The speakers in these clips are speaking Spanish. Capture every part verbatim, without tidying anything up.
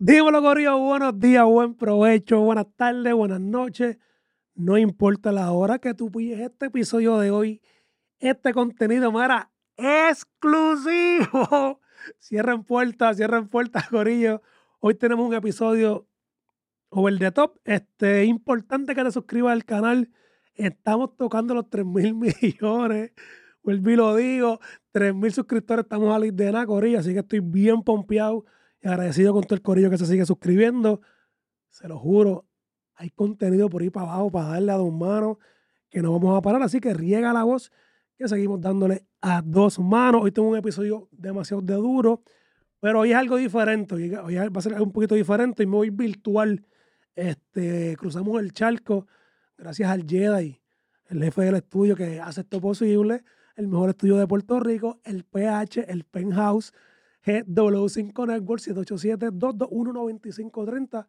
Dímelo, Corillo, buenos días, buen provecho, buenas tardes, buenas noches. No importa la hora que tú pilles este episodio de hoy, este contenido, mira, exclusivo. Cierren puertas, cierren puertas, Corillo. Hoy tenemos un episodio over the top. Este, importante que te suscribas al canal. Estamos tocando los tres mil millones. Vuelvo y lo digo, tres mil suscriptores, estamos a la de nada, Corillo. Así que estoy bien pompeado y agradecido con todo el Corillo que se sigue suscribiendo. Se lo juro, hay contenido por ahí para abajo para darle a dos manos, que no vamos a parar. Así que riega la voz, que seguimos dándole a dos manos. Hoy tengo un episodio demasiado de duro, pero hoy es algo diferente. Hoy, hoy va a ser un poquito diferente y me voy virtual. Este, cruzamos el charco gracias al Jedi, el jefe del estudio que hace esto posible, el mejor estudio de Puerto Rico, el P H, el Penthouse, G W cinco Network, siete ocho siete, dos dos uno, nueve cinco tres cero.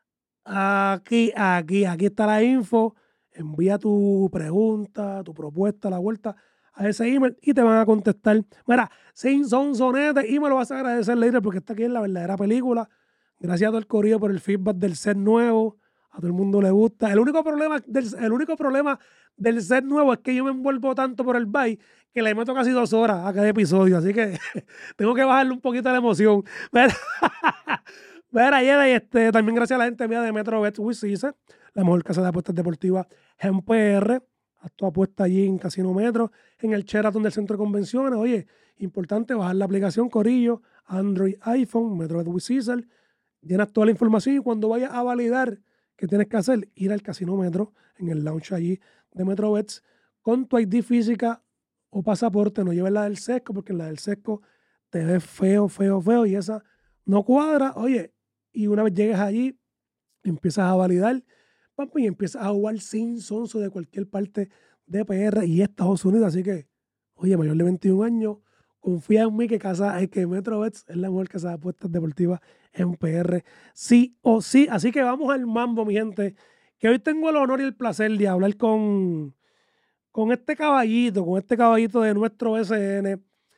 Aquí, aquí, aquí está la info. Envía tu pregunta, tu propuesta, la vuelta a ese email y te van a contestar. Mira, sin sonsonete y me lo vas a agradecer, later, porque está aquí en la verdadera película. Gracias a todo el corrido por el feedback del set nuevo. A todo el mundo le gusta. El único problema del, el único problema del set nuevo es que yo me envuelvo tanto por el bye que le meto casi dos horas a cada episodio. Así que tengo que bajarle un poquito la emoción. Mira, Mira, Yeda, y este, también gracias a la gente mía de MetroBets with Caesar, la mejor casa de apuestas deportivas en P R. Haz tu apuesta allí en Casino Metro, en el Sheraton del Centro de Convenciones. Oye, importante bajar la aplicación Corillo, Android, iPhone, MetroBets with Caesar. Llenas toda la información y cuando vayas a validar, ¿qué tienes que hacer? Ir al Casino Metro, en el lounge allí de MetroBets, con tu I D física o pasaporte. No lleves la del sesco, porque en la del sesco te ves feo, feo, feo y esa no cuadra. Oye, y una vez llegues allí, empiezas a validar, papi, y empiezas a jugar sin sonso de cualquier parte de P R y Estados Unidos. Así que, oye, mayor de veintiún años, confía en mí que, casa, que MetroBets es la mejor casa de apuestas deportivas en P R, sí o sí. Así que vamos al mambo, mi gente, que hoy tengo el honor y el placer de hablar con, con este caballito, con este caballito de nuestro B C N,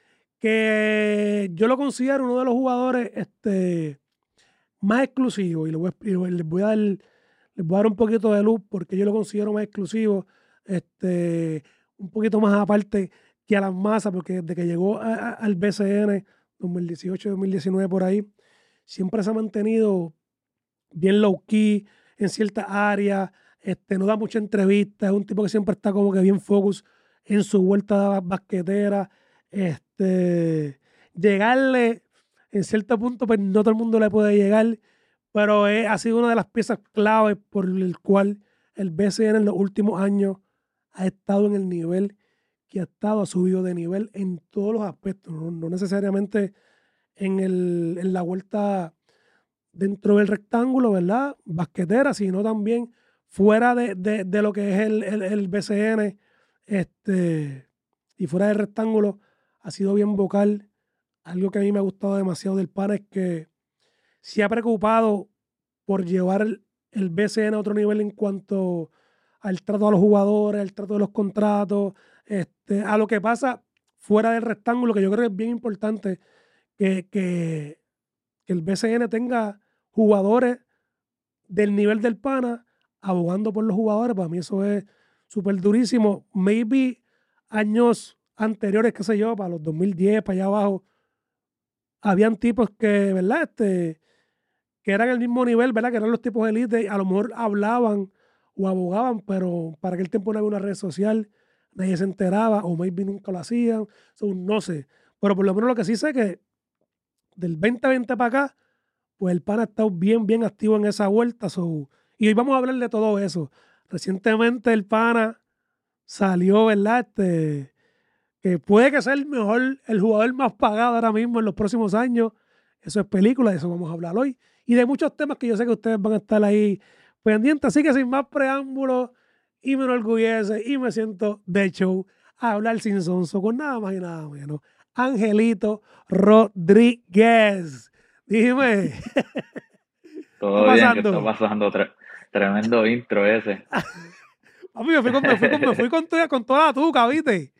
que yo lo considero uno de los jugadores, este más exclusivo y, le voy a, y les, voy a dar, les voy a dar un poquito de luz porque yo lo considero más exclusivo, este, un poquito más aparte que a las masas, porque desde que llegó a, a, al B C N dos mil dieciocho, dos mil diecinueve por ahí, siempre se ha mantenido bien low key en ciertas áreas, este, no da mucha entrevista, es un tipo que siempre está como que bien focus en su vuelta basquetera, este, llegarle en cierto punto, pues no todo el mundo le puede llegar, pero es, ha sido una de las piezas claves por el cual el B C N en los últimos años ha estado en el nivel que ha estado, ha subido de nivel en todos los aspectos, no, no necesariamente en, el, en la vuelta dentro del rectángulo, ¿verdad? Basquetera, sino también fuera de, de, de lo que es el, el, el B C N, este, y fuera del rectángulo, ha sido bien vocal. Algo que a mí me ha gustado demasiado del pana es que se ha preocupado por llevar el, el B C N a otro nivel en cuanto al trato a los jugadores, al trato de los contratos, este, a lo que pasa fuera del rectángulo, que yo creo que es bien importante que, que, que el B C N tenga jugadores del nivel del pana abogando por los jugadores. Para mí eso es súper durísimo. Maybe años anteriores, qué sé yo, para los dos mil diez, para allá abajo, habían tipos que, ¿verdad? Este, que eran el mismo nivel, ¿verdad? Que eran los tipos de élite, a lo mejor hablaban o abogaban, pero para aquel tiempo no había una red social, nadie se enteraba, o maybe nunca lo hacían, so, no sé. Pero por lo menos lo que sí sé es que del veinte veinte para acá, pues el pana ha estado bien, bien activo en esa vuelta. So, y hoy vamos a hablar de todo eso. Recientemente el pana salió, ¿verdad? Este, que puede que sea el mejor, el jugador más pagado ahora mismo en los próximos años. Eso es película, de eso vamos a hablar hoy. Y de muchos temas que yo sé que ustedes van a estar ahí pendientes. Así que sin más preámbulos, y me enorgullece y me siento de show a hablar sin sonso con nada más y nada menos. Angelito Rodríguez. Dime, ¿qué está Todo bien, ¿qué está pasando? pasando? Tre- tremendo intro ese. Papi, me fui con, me fui con, me fui con, toda- con toda la tuca, ¿viste?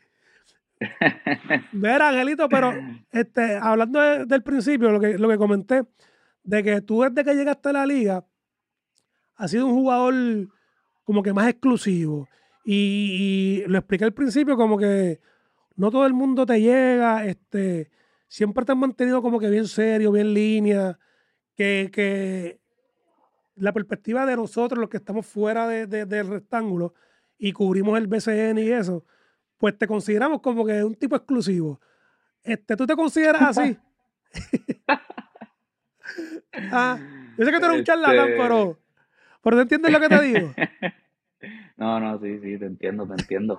Mira, Angelito, pero este, hablando de- del principio, lo que, lo que comenté, de que tú desde que llegaste a la liga has sido un jugador como que más exclusivo. Y, y lo expliqué al principio como que no todo el mundo te llega, este, siempre te han mantenido como que bien serio, bien línea, que, que la perspectiva de nosotros, los que estamos fuera de, de- del rectángulo y cubrimos el B C N y eso, pues te consideramos como que un tipo exclusivo. Este, ¿tú te consideras así? Ah, yo sé que tú eres un charlatán, Este, pero, pero ¿tú entiendes lo que te digo? no, no, sí, sí, te entiendo, te entiendo.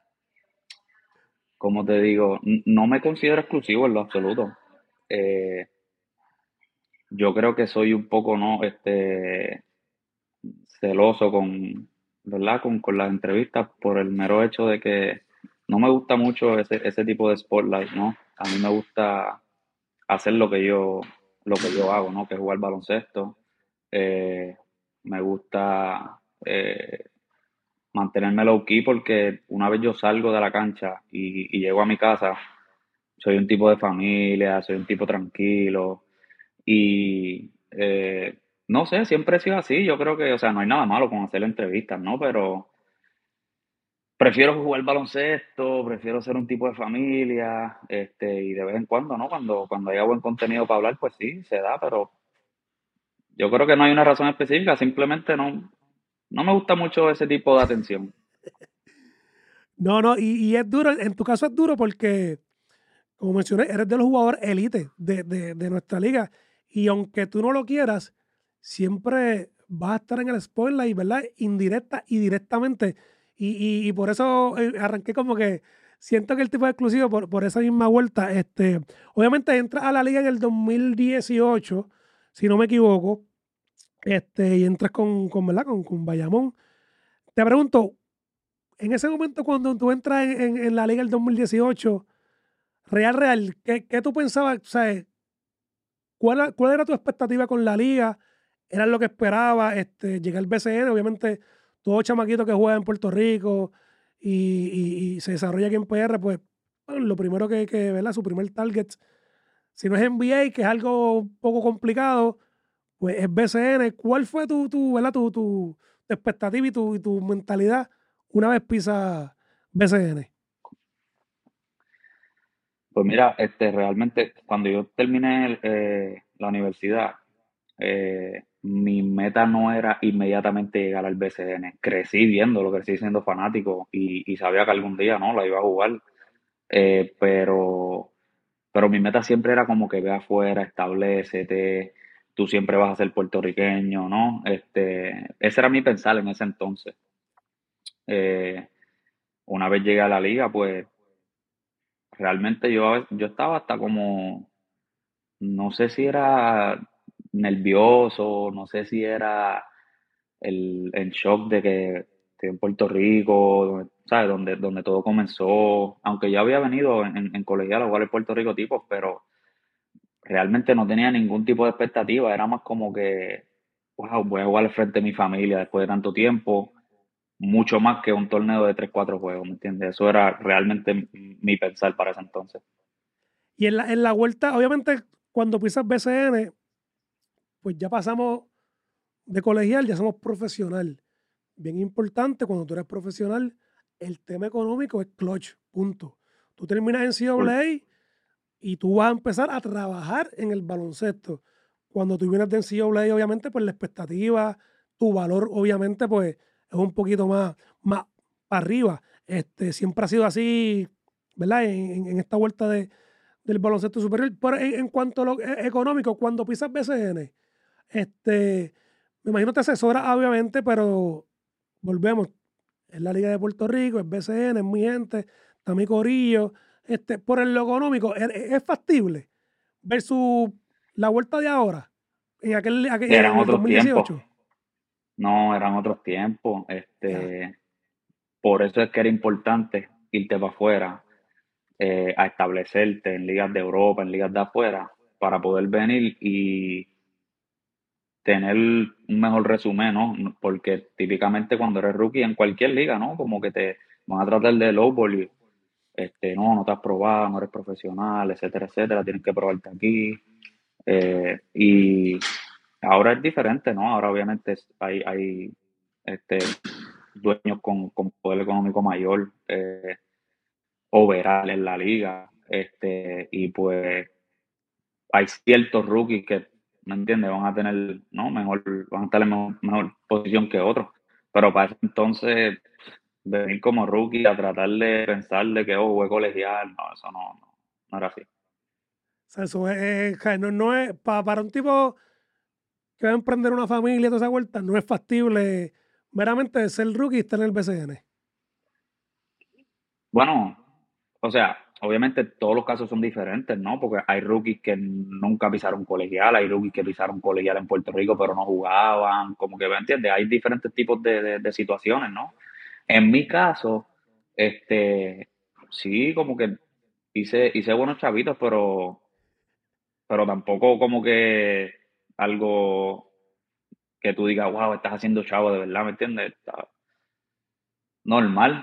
Como te digo, n- no me considero exclusivo en lo absoluto. Eh, yo creo que soy un poco, ¿no? Este, celoso con, ¿verdad? Con, con las entrevistas por el mero hecho de que no me gusta mucho ese, ese tipo de spotlight, ¿no? A mí me gusta hacer lo que yo, lo que yo hago, ¿no? Que es jugar baloncesto. Eh, Me gusta eh, mantenerme low key porque una vez yo salgo de la cancha y, y llego a mi casa, soy un tipo de familia, soy un tipo tranquilo y eh, no sé, siempre he sido así. Yo creo que, o sea, no hay nada malo con hacer entrevistas, ¿no? Pero prefiero jugar baloncesto, prefiero ser un tipo de familia, este, y de vez en cuando, ¿no? Cuando, cuando haya buen contenido para hablar, pues sí, se da, pero yo creo que no hay una razón específica, simplemente no, no me gusta mucho ese tipo de atención. No, no, y, y es duro, en tu caso es duro porque, como mencioné, eres de los jugadores élite de, de, de nuestra liga. Y aunque tú no lo quieras, siempre vas a estar en el spotlight, ¿verdad? Indirecta y directamente. Y, y, y por eso eh, arranqué como que siento que el tipo de exclusivo, por, por esa misma vuelta, este, obviamente entras a la liga en el dos mil dieciocho, si no me equivoco, este, y entras con, con ¿verdad? Con, con Bayamón. Te pregunto, en ese momento cuando tú entras en, en, en la liga el dos mil dieciocho, Real, Real, ¿qué, qué tú pensabas? O sea, ¿cuál, era- cuál era tu expectativa con la liga? ¿Era lo que esperaba? Este, llegar al B C N, obviamente, todo chamaquito que juega en Puerto Rico y, y- y se desarrolla aquí en P R, pues bueno, lo primero que, que, ¿verdad? Su primer target, si no es N B A, que es algo un poco complicado, pues es B C N. ¿Cuál fue tu, tu, ¿verdad? Tu, tu, tu expectativa y tu, y tu mentalidad una vez pisa B C N? Pues mira, este, realmente cuando yo terminé el- eh, la universidad, eh, mi meta no era inmediatamente llegar al B C N. Crecí viéndolo, crecí siendo fanático y, y sabía que algún día no la iba a jugar. Eh, pero, pero mi meta siempre era como que ve afuera, establecete, tú siempre vas a ser puertorriqueño, ¿no? Este, ese era mi pensar en ese entonces. Eh, una vez llegué a la liga, pues realmente yo, yo estaba hasta como, no sé si era nervioso, no sé si era el, el shock de que estoy en Puerto Rico, donde, ¿sabes? Donde, donde todo comenzó, aunque ya había venido en, en, en colegial a jugar en Puerto Rico tipos, pero realmente no tenía ningún tipo de expectativa, era más como que, wow, voy a jugar al frente de mi familia después de tanto tiempo, mucho más que un torneo de tres cuatro juegos, ¿me entiendes? Eso era realmente mi mi pensar para ese entonces. Y en la, en la vuelta, obviamente, cuando pisas B C N, pues ya pasamos de colegial, ya somos profesional. Bien importante, cuando tú eres profesional, el tema económico es clutch, punto. Tú terminas en Full. N C A A y tú vas a empezar a trabajar en el baloncesto. Cuando tú vienes de N C A A, obviamente, pues la expectativa, tu valor, obviamente, pues es un poquito más, más para arriba. Este, siempre ha sido así, ¿verdad? En, en- en esta vuelta de, del baloncesto superior. Pero en, en cuanto a lo e- económico, cuando pisas B C N, este, me imagino te asesora, obviamente, pero volvemos. Es la Liga de Puerto Rico, es B C N, es mi gente, está mi corillo. Este, por el lo económico, ¿es, es factible? Versus la vuelta de ahora, en aquel, aquel- Eran en el otros tiempos, dos mil dieciocho. no eran otros tiempos. Ya. Este, por eso es que era importante irte para afuera, eh, a establecerte en ligas de Europa, en ligas de afuera, para poder venir y tener un mejor resumen, ¿no? Porque típicamente cuando eres rookie en cualquier liga, ¿no? Como que te van a tratar de lowball y, este, no, no te has probado, no eres profesional, etcétera, etcétera, tienes que probarte aquí. Eh, y ahora es diferente, ¿no? Ahora obviamente es- hay, hay este, dueños con, con poder económico mayor, eh, overall en la liga, este, y pues hay ciertos rookies que, ¿me entiendes? Van a tener, ¿no? Mejor, van a estar en mejor, mejor posición que otros. Pero para ese entonces, venir como rookie a tratar de pensar de que, oh, voy colegial, no, eso no, no, no era así. O sea, eso es, es- ja, no, no es, pa- para un tipo que va a emprender una familia y toda esa vuelta, no es factible meramente ser rookie y estar en el B C N. Bueno, o sea, obviamente todos los casos son diferentes, ¿no? Porque hay rookies que nunca pisaron colegial, hay rookies que pisaron colegial en Puerto Rico pero no jugaban, como que, ¿me entiendes? Hay diferentes tipos de, de, de situaciones, ¿no? En mi caso, este, sí, como que hice, hice buenos chavitos, pero, pero tampoco como que algo que tú digas, wow, estás haciendo chavo de verdad, ¿me entiendes? Está normal.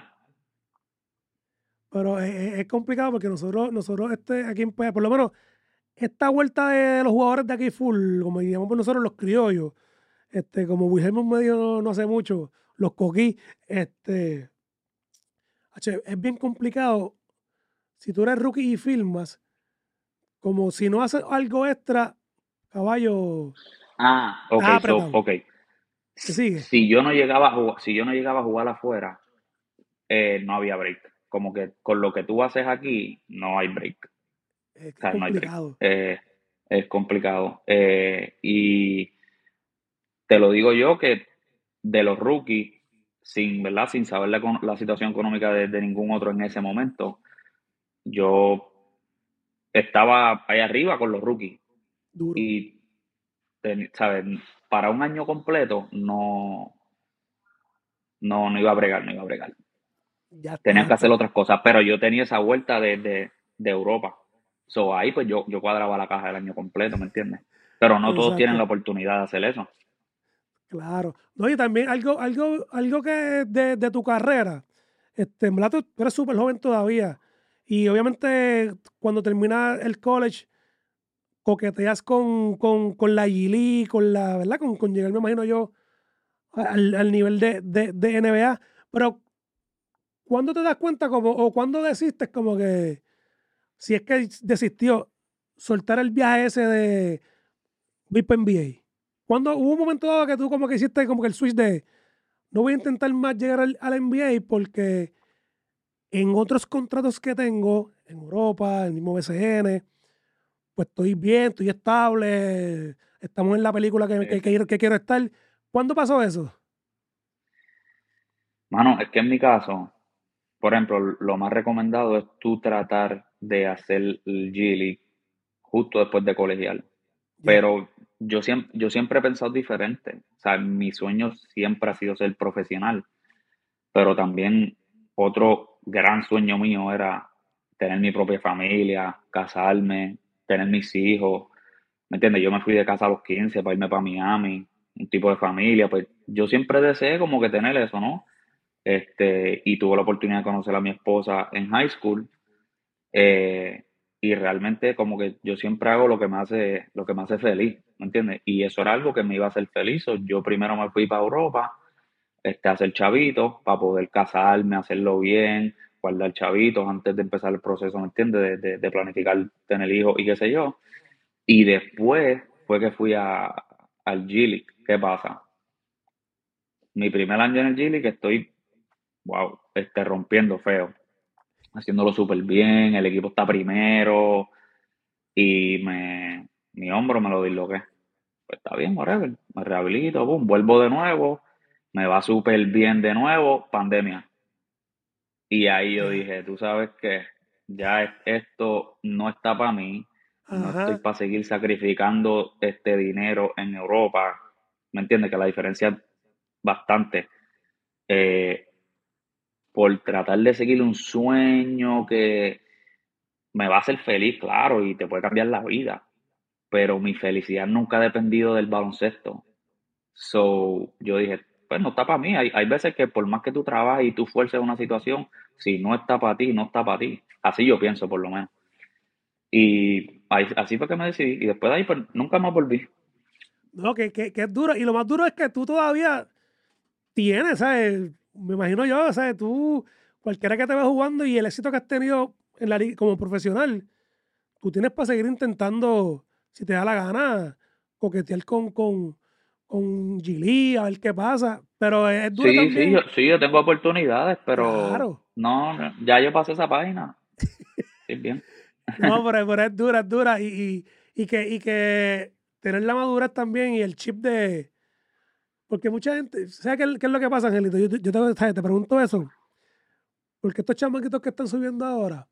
Pero es, es- es complicado porque nosotros, nosotros este, aquí en P- por lo menos, esta vuelta de los jugadores de aquí full, como llamamos nosotros los criollos, este, como Wilhelm medio no, no hace mucho, los coquí, este, hache, es bien complicado. Si tú eres rookie y filmas, como si no haces algo extra, caballo, Ah, ok, estás so, apretado. ok. ¿Me sigue? Si yo no llegaba a jugar, si yo no llegaba a jugar afuera, eh, no había break. Como que con lo que tú haces aquí, no hay break. Es O que es sea, no hay break. complicado. Eh, es complicado. Eh, y te lo digo yo que de los rookies, sin, ¿verdad? Sin saber la, econ- la situación económica de, de ningún otro en ese momento, yo estaba ahí arriba con los rookies. Duro. Y, ten- ¿sabes? Para un año completo, no, no, no iba a bregar, no iba a bregar. Ya está, Tenían ya que hacer está. otras cosas, pero yo tenía esa vuelta de, de, de Europa. So, ahí pues yo, yo cuadraba la caja el año completo, ¿me entiendes? Pero no todos tienen la Exacto. oportunidad de hacer eso. Claro. No, y también algo, algo, algo que de, de tu carrera, este, en verdad tú tú eres súper joven todavía. Y obviamente cuando terminas el college, coqueteas con, con, con la G League, con la, ¿verdad? Con, con llegar, me imagino yo, al, al nivel de, de, de N B A. Pero, ¿cuándo te das cuenta como, o cuándo desistes como que, si es que desistió, soltar el viaje ese de V I P N B A? ¿Cuándo hubo un momento dado que tú como que hiciste como que el switch de no voy a intentar más llegar al, al N B A porque en otros contratos que tengo, en Europa, en el mismo B C N, pues estoy bien, estoy estable, estamos en la película que, Sí, que, sí. que- que quiero estar. ¿Cuándo pasó eso? Mano, es que en mi caso, por ejemplo, lo más recomendado es tú tratar de hacer el G League justo después de colegial. Ya, Pero yo siempre, yo siempre he pensado diferente. O sea, mi sueño siempre ha sido ser profesional. Pero también otro gran sueño mío era tener mi propia familia, casarme, tener mis hijos. ¿Me entiendes? Yo me fui de casa a los quince para irme para Miami, un tipo de familia. Pues yo siempre deseé como que tener eso, ¿no? Este, y tuve la oportunidad de conocer a mi esposa en high school. eh, y realmente como que yo siempre hago lo que me hace, lo que me hace feliz, ¿me entiendes? Y eso era algo que me iba a hacer feliz. So, yo primero me fui para Europa, este, a hacer chavitos, para poder casarme, hacerlo bien, guardar chavitos antes de empezar el proceso, ¿me entiendes? De, de, de planificar tener hijos y qué sé yo. Y después fue que fui a, al G League. ¿Qué pasa? Mi primer año en el G League estoy, wow, este, rompiendo feo, haciéndolo súper bien, el equipo está primero y me, mi hombro me lo disloqué. Pues está bien, whatever, me rehabilito, boom, vuelvo de nuevo, me va súper bien de nuevo, pandemia. Y ahí yo ya. dije, tú sabes que ya es- esto no está para mí, no estoy Ajá. para seguir sacrificando este dinero en Europa, ¿me entiendes? Que la diferencia es bastante. Eh, por tratar de seguir un sueño que me va a hacer feliz, claro, y te puede cambiar la vida, pero mi felicidad nunca ha dependido del baloncesto. So, yo dije, pues no está para mí. Hay, hay veces que por más que tú trabajes y tú fuerces una situación, si no está para ti, no está para ti. Así yo pienso, por lo menos. Y ahí, así fue que me decidí. Y después de ahí, pues nunca más volví. No, que, que, que es duro. Y lo más duro es que tú todavía tienes, ¿sabes? Me imagino yo, ¿sabes? Tú, cualquiera que te ve jugando y el éxito que has tenido en la liga como profesional, tú tienes para seguir intentando, si te da la gana, coquetear con, con, con Gili, a ver qué pasa. Pero es duro Sí, sí, yo, también, sí, yo tengo oportunidades, pero claro. no, no, ya yo pasé esa página. Sí, bien. No, pero, pero es dura, es dura. Y, y, y que, y que tener la madurez también y el chip de. Porque mucha gente. ¿Sabes qué, qué es lo que pasa, Angelito? Yo, yo te, te pregunto eso. Porque estos chamaquitos que están subiendo ahora,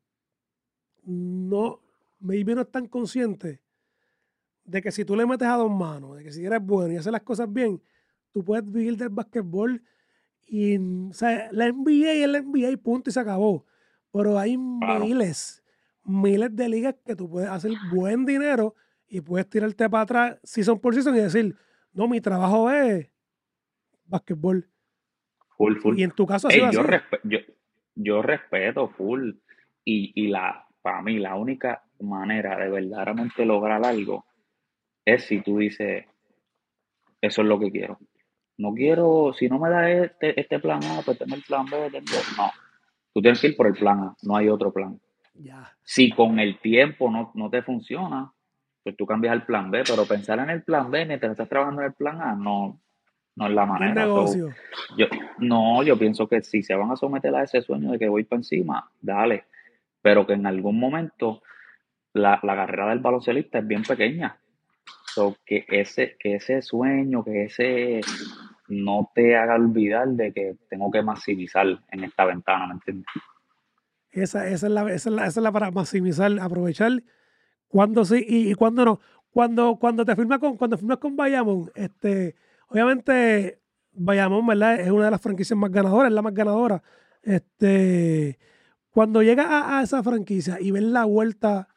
no, maybe no están conscientes de que si tú le metes a dos manos, de que si eres bueno y haces las cosas bien, tú puedes vivir del basquetbol y, o sea, la N B A es la N B A, punto y se acabó. Pero hay Claro. miles, miles de ligas que tú puedes hacer buen dinero y puedes tirarte para atrás season por season y decir, no, mi trabajo es basquetbol. Full, full. Y en tu caso ha sido Ey, yo, así. respe- yo, yo respeto full. Y, y la, para mí, la única manera de verdaderamente lograr algo es si tú dices, eso es lo que quiero. No quiero, si no me da este, este plan A, pues tengo el plan B, tengo... No, tú tienes que ir por el plan A, no hay otro plan. Ya, Si con el tiempo no, no te funciona, pues tú cambias al plan B, pero pensar en el plan B mientras estás trabajando en el plan A no, no es la no es manera. So, negocio. yo, no, yo pienso que si se van a someter a ese sueño de que voy para encima, dale, pero que en algún momento la, la carrera del baloncelista es bien pequeña. So, que ese, que ese sueño, que ese no te haga olvidar de que tengo que maximizar en esta ventana, ¿me entiendes? Esa, esa, es la, esa, es la, esa es la para maximizar, aprovechar cuando sí y, y cuando no. Cuando, cuando te firmas con, cuando firmas con Bayamón, este, obviamente Bayamón, ¿verdad? Es una de las franquicias más ganadoras, es la más ganadora. Este, cuando llegas a, a esa franquicia y ves la vuelta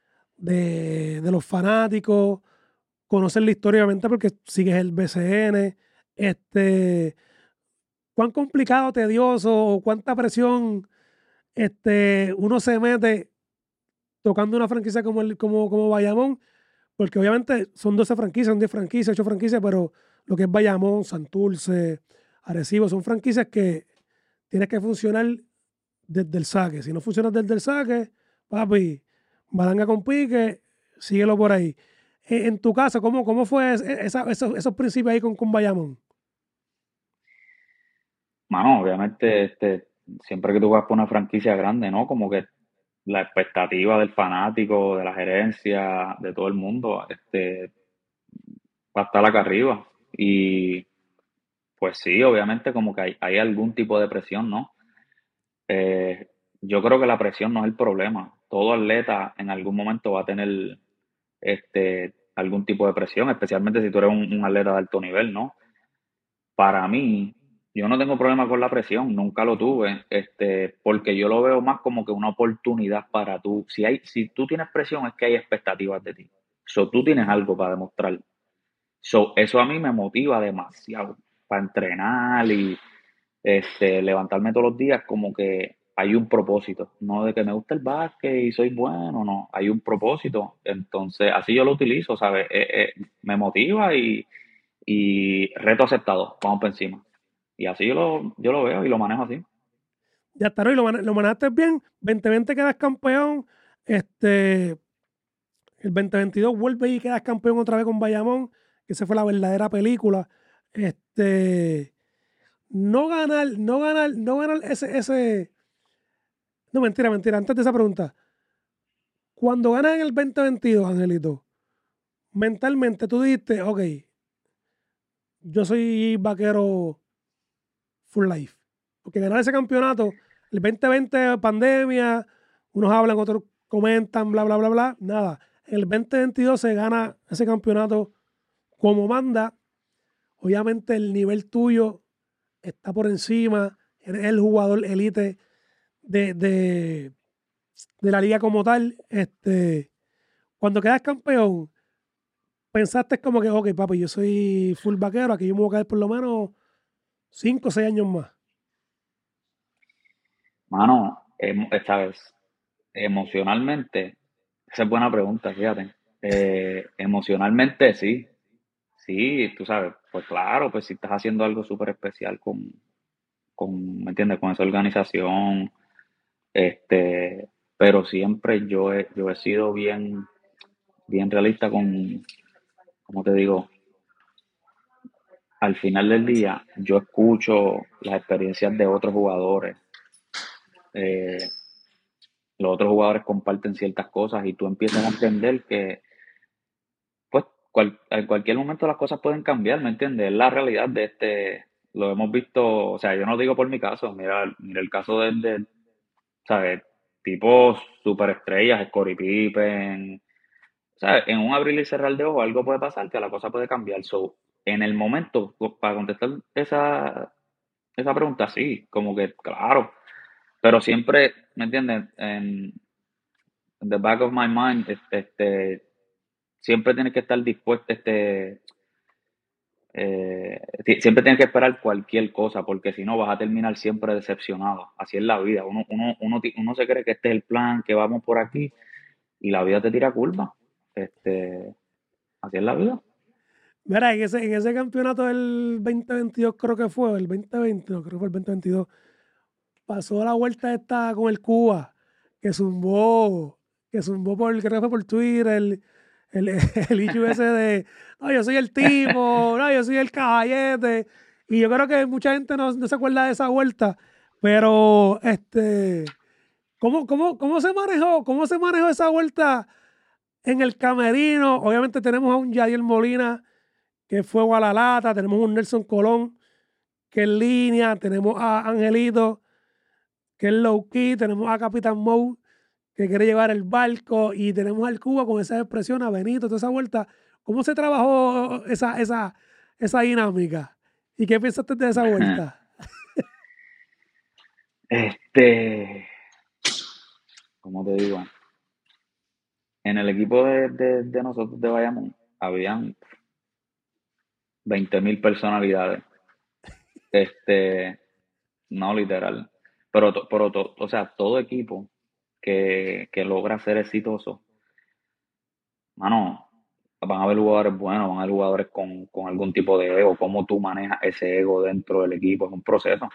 de, de los fanáticos, conocer la historia, obviamente, porque sigues el B C N, este, cuán complicado, tedioso, o cuánta presión este, uno se mete tocando una franquicia como, el, como, como Bayamón, porque obviamente son doce franquicias, son diez franquicias, ocho franquicias, pero lo que es Bayamón, Santurce, Arecibo, son franquicias que tienes que funcionar desde el saque. Si no funcionas desde el saque, papi, balanga con pique, síguelo por ahí. En, en tu caso, ¿cómo, cómo fue esa- esos, esos principios ahí con, con Bayamón? Mano, obviamente, este, siempre que tú vas por una franquicia grande, ¿no? Como que la expectativa del fanático, de la gerencia, de todo el mundo, este, va a estar acá arriba. Y pues sí, obviamente como que hay, hay algún tipo de presión, ¿no? Eh, yo creo que la presión no es el problema. Todo atleta en algún momento va a tener este, algún tipo de presión, especialmente si tú eres un, un atleta de alto nivel, ¿no? Para mí, yo no tengo problema con la presión, nunca lo tuve, este, porque yo lo veo más como que una oportunidad para tú. Si hay, si tú tienes presión, es que hay expectativas de ti. So, tú tienes algo para demostrar. So, eso a mí me motiva demasiado para entrenar y este, levantarme todos los días como que hay un propósito, no de que me gusta el básquet y soy bueno, no, hay un propósito. Entonces, así yo lo utilizo, ¿sabes? Eh, eh, me motiva y, y reto aceptado, vamos por encima. Y así yo lo, yo lo veo y lo manejo así. Ya está, ¿no? Y lo, mane- lo manejaste bien, veinte veinte quedas campeón, este, el veinte veintidós vuelve y quedas campeón otra vez con Bayamón, que esa fue la verdadera película. Este, no ganar, no ganar, no ganar ese, ese, no, mentira, mentira, antes de esa pregunta, cuando ganas en el veinte veintidós, Angelito, mentalmente tú dijiste, ok, yo soy vaquero full life, porque ganar ese campeonato, el veinte veinte pandemia, unos hablan, otros comentan, bla, bla, bla, bla, nada. En el veinte veintidós se gana ese campeonato como manda. Obviamente el nivel tuyo está por encima, eres el jugador elite de, de, de la liga como tal. Este, cuando quedas campeón, pensaste como que, ok, papi, yo soy full vaquero, aquí yo me voy a quedar por lo menos cinco o seis años más. Mano, emo- esta vez, emocionalmente, Esa es buena pregunta, fíjate. Eh, emocionalmente sí, sí, tú sabes, pues claro, pues si estás haciendo algo súper especial con, con, ¿me entiendes? Con esa organización, este, pero siempre yo he, yo he sido bien, bien realista con, como te digo, al final del día yo escucho las experiencias de otros jugadores, eh, los otros jugadores comparten ciertas cosas y tú empiezas a entender que pues cual- en cualquier momento las cosas pueden cambiar, ¿me entiendes? Es la realidad de este, lo hemos visto, o sea, yo no digo por mi caso, mira, mira el caso de, de ¿sabes? Tipos superestrellas, Scottie Pippen, ¿sabes? En un abrir y cerrar de ojos algo puede pasar, que la cosa puede cambiar. So, en el momento, para contestar esa, esa pregunta, sí, como que, claro, pero siempre, ¿me entiendes? En in the back of my mind, este, este, siempre tienes que estar dispuesto, este, eh, ti- siempre tienes que esperar cualquier cosa, porque si no vas a terminar siempre decepcionado. Así es la vida. Uno, uno, uno, ti- uno se cree que este es el plan, que vamos por aquí, y la vida te tira curva. Este, así es la vida. Mira, en ese, en ese campeonato del veinte veintidós creo que fue, el veinte veinte, no, creo que fue el veinte veintidós, pasó la vuelta esta con el Cuba, que zumbó, que zumbó por, creo que fue por Twitter, el, el, el issue ese de, no, yo soy el tipo, no, yo soy el caballete. Y yo creo que mucha gente no, no se acuerda de esa vuelta, pero este, ¿cómo, cómo, cómo se manejó? ¿Cómo se manejó esa vuelta en el camerino? Obviamente tenemos a un Yadiel Molina que fue a la lata, tenemos un Nelson Colón que es línea, tenemos a Angelito que es low key, tenemos a Capitán Mou que quiere llevar el barco y tenemos al Cuba con esa expresión, a Benito, toda esa vuelta. ¿Cómo se trabajó esa, esa, esa dinámica? ¿Y qué pensaste de esa vuelta? Este, como te digo, en el equipo de, de, de nosotros de Bayamón habían veinte mil personalidades. Este, no literal. Pero, to- pero to- o sea, todo equipo que, que logra ser exitoso, mano, van a haber jugadores buenos, van a haber jugadores con, con algún tipo de ego. Cómo tú manejas ese ego dentro del equipo es un proceso.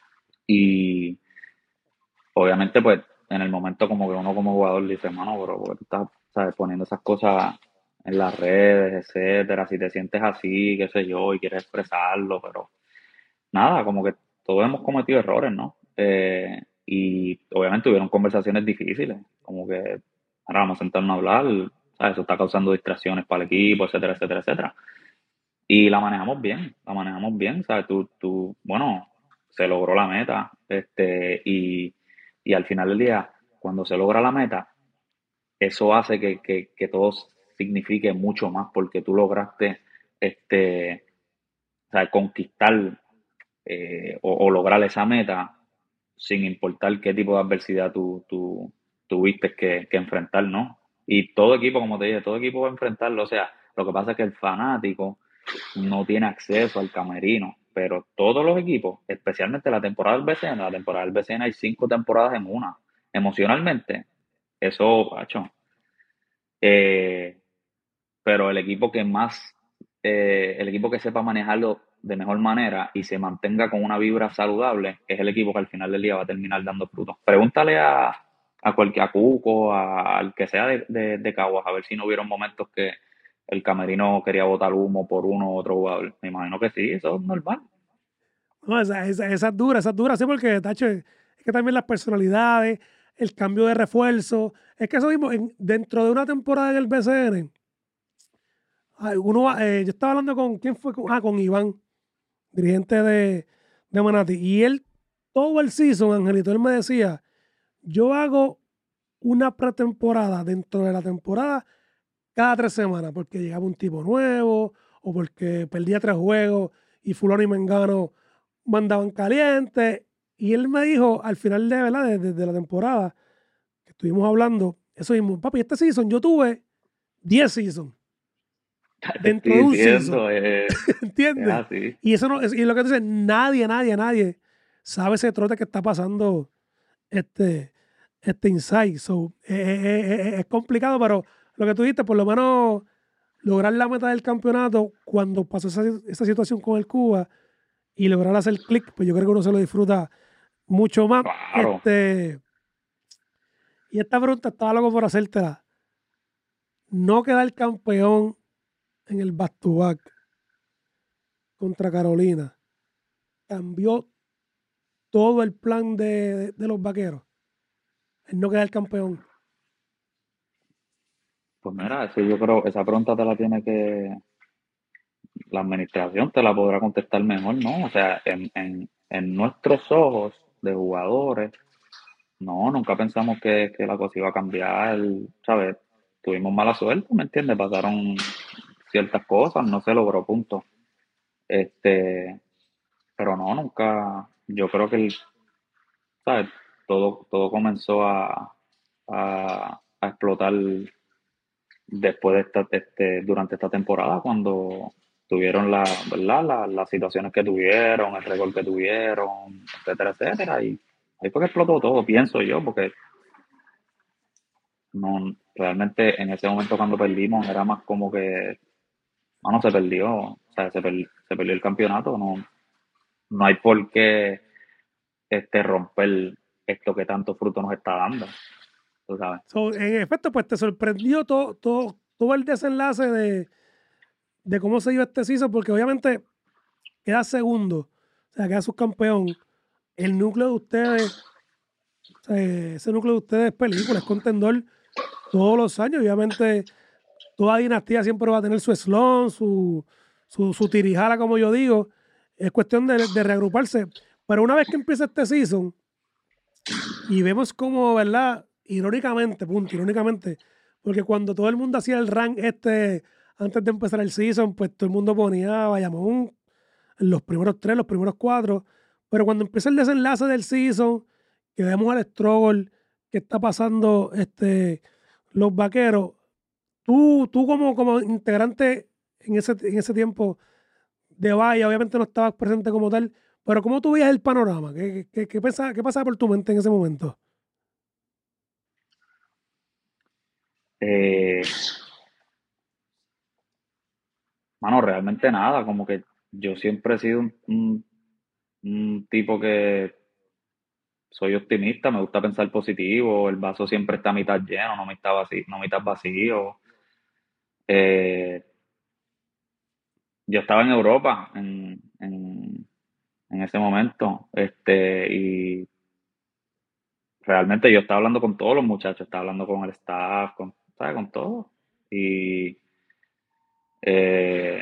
Y obviamente, pues, en el momento como que uno como jugador dice, mano, pero ¿por qué tú estás, sabes, poniendo esas cosas en las redes, etcétera? Si te sientes así, qué sé yo, y quieres expresarlo, pero nada, como que todos hemos cometido errores, ¿no? Eh, y obviamente hubieron conversaciones difíciles, como que ahora vamos a sentarnos a hablar, ¿sabes? Eso está causando distracciones para el equipo, etcétera, etcétera, etcétera. Y la manejamos bien, la manejamos bien, ¿sabes? Tú, tú, bueno, se logró la meta, este, y, y al final del día, cuando se logra la meta, eso hace que, que, que todo signifique mucho más, porque tú lograste, este, o sea, conquistar eh, o, o lograr esa meta sin importar qué tipo de adversidad tú, tú tuviste que, que enfrentar, ¿no? Y todo equipo, como te dije, todo equipo va a enfrentarlo. O sea, lo que pasa es que el fanático no tiene acceso al camerino, pero todos los equipos, especialmente la temporada del B C N, la temporada del B C N hay cinco temporadas en una. Emocionalmente, eso, macho. Eh, pero el equipo que más, eh, el equipo que sepa manejarlo de mejor manera y se mantenga con una vibra saludable, es el equipo que al final del día va a terminar dando frutos. Pregúntale a, a cualquier a Cuco, a- al que sea de, de, de Caguas, a ver si no hubieron momentos que el camerino quería botar humo por uno u otro jugador. Me imagino que sí, eso es normal. No, esa, esa, esa es dura, esa es dura, sí, porque, tacho, es que también las personalidades, el cambio de refuerzo, es que eso mismo, en- dentro de una temporada en el B C N, ay, uno, va- eh, yo estaba hablando con, ¿quién fue? Con- Ah, con Iván, dirigente de, de Manati, y él, todo el season, Angelito, él me decía, yo hago una pretemporada dentro de la temporada cada tres semanas, porque llegaba un tipo nuevo, o porque perdía tres juegos y fulano y mengano mandaban caliente. Y él me dijo, al final de, ¿verdad? de, de- de la temporada, que estuvimos hablando, eso mismo, papi, este season yo tuve diez seasons Te dentro estoy de un season, diciendo, eh, es ¿entiendes? así. Y eso no, es, y lo que tú dices, nadie, nadie, nadie sabe ese trote que está pasando este, este inside. So, eh, eh, eh, eh, es complicado, pero lo que tú dijiste, por lo menos lograr la meta del campeonato cuando pasó esa, esa situación con el Cuba y lograr hacer clic, pues yo creo que uno se lo disfruta mucho más. Claro, Este, y esta pregunta estaba loco por hacértela. No quedar campeón en el back-to-back contra Carolina cambió todo el plan de, de- de los vaqueros. El no quedar campeón. pues mira, eso yo creo, esa pregunta te la tiene que, la administración te la podrá contestar mejor, ¿no? O sea, en, en, en nuestros ojos de jugadores, no, nunca pensamos que, que la cosa iba a cambiar, ¿sabes? Tuvimos mala suerte, ¿me entiendes? Pasaron ciertas cosas, no se logró, punto. Este, pero no, nunca, yo creo que el, ¿sabes? Todo, todo comenzó a, a, a explotar después de esta, este, durante esta temporada, cuando tuvieron la, ¿verdad? La- las situaciones que tuvieron, el récord que tuvieron, etcétera, etcétera, y ahí fue que explotó todo, pienso yo, porque no, realmente en ese momento cuando perdimos era más como que, no, se perdió, o sea, se, per- se perdió el campeonato, no, no hay por qué este, romper esto que tanto fruto nos está dando, tú sabes. So, en efecto, pues te sorprendió todo, todo, todo el desenlace de, de cómo se dio este season, porque obviamente queda segundo, o sea, queda subcampeón. El núcleo de ustedes, o sea, ese núcleo de ustedes es película, es contendor todos los años. Obviamente, toda dinastía siempre va a tener su slon, su, su, su tirijala, como yo digo. Es cuestión de, de reagruparse. Pero una vez que empieza este season y vemos como, ¿verdad? Irónicamente, punto, irónicamente, porque cuando todo el mundo hacía el rank este, antes de empezar el season, pues todo el mundo ponía a Bayamón en los primeros tres, los primeros cuatro. Pero cuando empieza el desenlace del season, que vemos al struggle que está pasando este, los vaqueros, tú, tú como, como integrante en ese, en ese tiempo de Vaya, obviamente no estabas presente como tal, pero ¿cómo tú veías el panorama? ¿Qué, qué, qué, pensaba- qué pasaba por tu mente en ese momento? Eh, Mano, realmente nada, como que yo siempre he sido un, un- un tipo que soy optimista, me gusta pensar positivo, el vaso siempre está a mitad lleno, no mitad vacío, no mitad vacío. Eh, yo estaba en Europa en, en, en ese momento, este, y realmente yo estaba hablando con todos los muchachos, estaba hablando con el staff, con, ¿sabes? Con todo. Y, eh,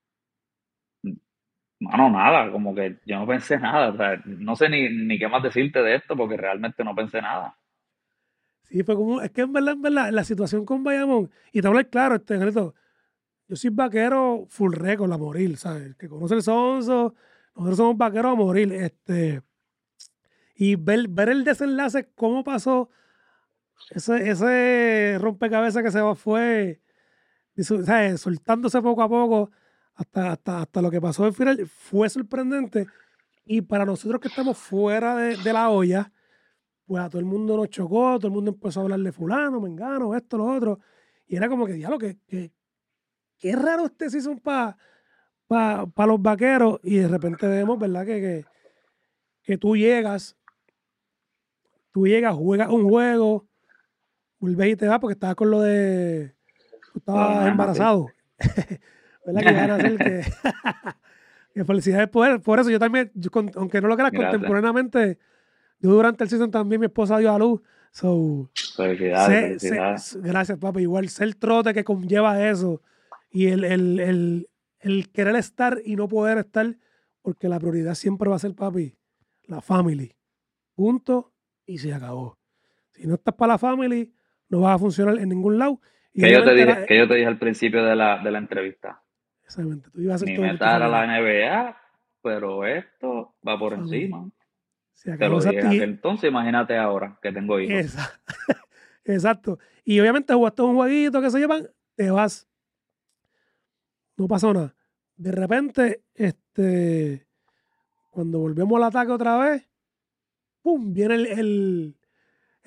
mano, nada, como que yo no pensé nada, o sea, no sé ni, ni qué más decirte de esto porque realmente no pensé nada. Sí, fue como, es que en verdad, en verdad, la situación con Bayamón, y te hablo claro, este, Angelito, yo soy vaquero full récord a morir, ¿sabes? El que conoce el sonso, nosotros somos vaqueros a morir, este, y ver, ver el desenlace, cómo pasó ese, ese rompecabezas que se va- fue, disu- ¿sabes? Soltándose poco a poco hasta, hasta, hasta lo que pasó al final, fue sorprendente, y para nosotros que estamos fuera de, de la olla, pues a todo el mundo nos chocó, todo el mundo empezó a hablar de fulano, mengano, esto, lo otro. Y era como que, diablo, que, que, qué raro este season para pa, pa los vaqueros. Y de repente vemos, ¿verdad? Que, que, que tú llegas, tú llegas, juegas un juego, vuelves y te vas porque estabas con lo de, tú Lo de estabas nada, sí. embarazado. ¿Verdad? Que iban a hacer que, que felicidades por, por eso. Yo también, yo con- aunque no lo creas Gracias. contemporáneamente, yo durante el season también mi esposa dio a luz. So, Felicidades, sé, sé- felicidades. s- gracias, papi. Igual sé el trote que conlleva eso y el, el, el, el querer estar y no poder estar, porque la prioridad siempre va a ser, papi, la family. Punto y se acabó. Si no estás para la family, no vas a funcionar en ningún lado. Y ¿Qué yo te obviamente dije, era, qué yo te dije al principio de la, de la entrevista? exactamente, tú ibas a hacer Mi todo por tu meta era la familia. N B A, pero esto va por Family. encima. Se Te acabó lo esa dije en aquel ti- entonces, imagínate ahora que tengo hijos. esa. Exacto. Y obviamente jugaste un jueguito que se llevan, te vas, no pasó nada. De repente, este, cuando volvemos al ataque otra vez, ¡pum! Viene el, el,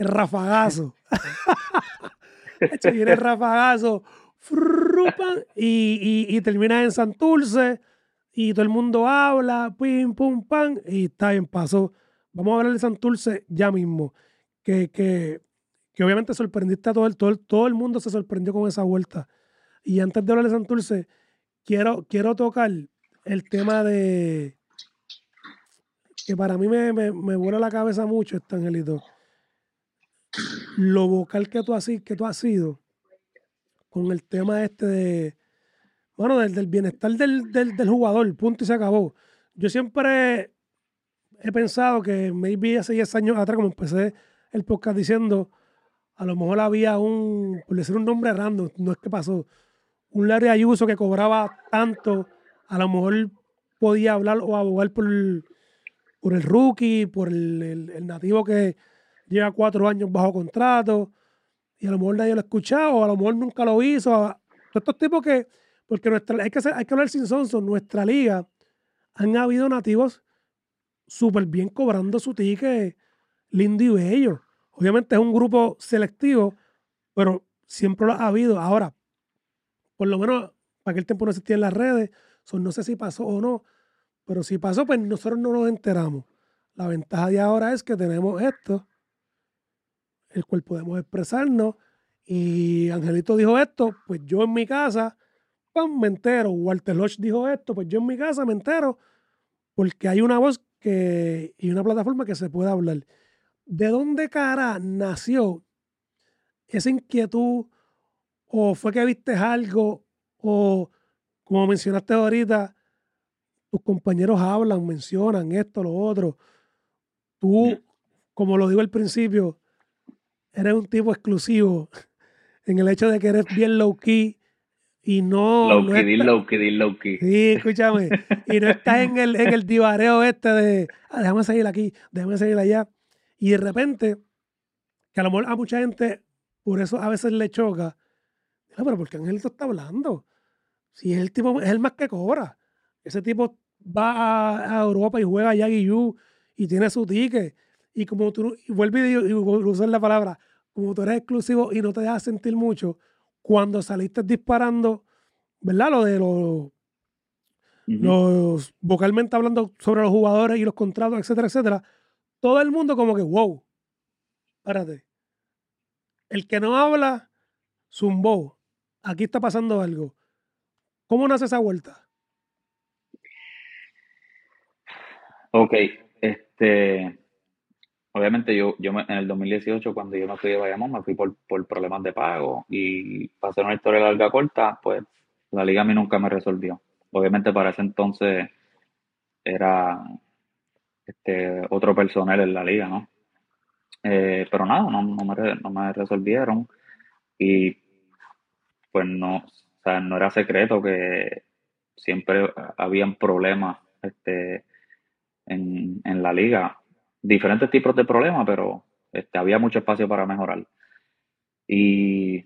el rafagazo. Hecho, viene el rafagazo, frupan, y, y, y termina en Santurce, y todo el mundo habla, pim, pum, pam, y está bien, pasó. Vamos a hablar de Santurce ya mismo, que, que, que obviamente sorprendiste a todo el, todo el, todo el mundo se sorprendió con esa vuelta. Y antes de hablar de Santurce, quiero, quiero tocar el tema de, que para mí me, me, me vuela la cabeza mucho, este Angelito, lo vocal que tú has, que tú has sido con el tema este de, bueno, del, del bienestar del, del, del jugador, punto y se acabó. Yo siempre he pensado que maybe hace diez años atrás, como empecé el podcast diciendo, a lo mejor había un, por decir un nombre random, no es que pasó, un Larry Ayuso que cobraba tanto, a lo mejor podía hablar o abogar por el, por el rookie, por el, el, el nativo que lleva cuatro años bajo contrato, y a lo mejor nadie lo ha escuchado, o a lo mejor nunca lo hizo. Todos estos tipos que, porque nuestra, hay que, hacer, hay que hablar sin sonso, nuestra liga han habido nativos súper bien cobrando su ticket, lindo y bello. Obviamente es un grupo selectivo, pero siempre lo ha habido. Ahora, por lo menos para aquel tiempo no existía en las redes, so, no sé si pasó o no, pero si pasó, pues nosotros no nos enteramos. La ventaja de ahora es que tenemos esto, el cual podemos expresarnos. Y Angelito dijo esto, pues yo en mi casa, pues me entero. Walter Lodge dijo esto, pues yo en mi casa me entero, porque hay una voz que, y una plataforma que se puede hablar. ¿De dónde cara nació esa inquietud? ¿O fue que viste algo? O como mencionaste ahorita, tus compañeros hablan, mencionan esto, lo otro. Tú, como lo digo al principio, eres un tipo exclusivo en el hecho de que eres bien low key y no, Low no key, está, low key, low key. sí, escúchame, y no estás en el, en el divareo este de, ah, déjame seguir aquí, déjame seguir allá. Y de repente, que a lo mejor a mucha gente, por eso a veces le choca, "Ah, pero ¿por qué Angelito está hablando? Si es el tipo, es el más que cobra. Ese tipo va a, a Europa y juega allá Yu y tiene su ticket. Y como tú, y vuelve y, digo- y usar la palabra, como tú eres exclusivo y no te dejas sentir mucho, cuando saliste disparando, ¿verdad? Lo de los, Ujú. los vocalmente hablando sobre los jugadores y los contratos, etcétera, etcétera, todo el mundo como que, wow, espérate. El que no habla, zumbó. Aquí está pasando algo. ¿Cómo nace esa vuelta? Ok, este, obviamente yo, yo me- en el dos mil dieciocho cuando yo me fui de Bayamón, me fui por, por problemas de pago y para hacer una historia larga corta, pues la liga a mí nunca me resolvió. Obviamente para ese entonces era este, otro personal en la liga, ¿no? Eh, pero nada, no, no me, re- no me resolvieron y pues no, o sea, no era secreto que siempre habían problemas este, en, en la liga. Diferentes tipos de problemas, pero este, había mucho espacio para mejorar. Y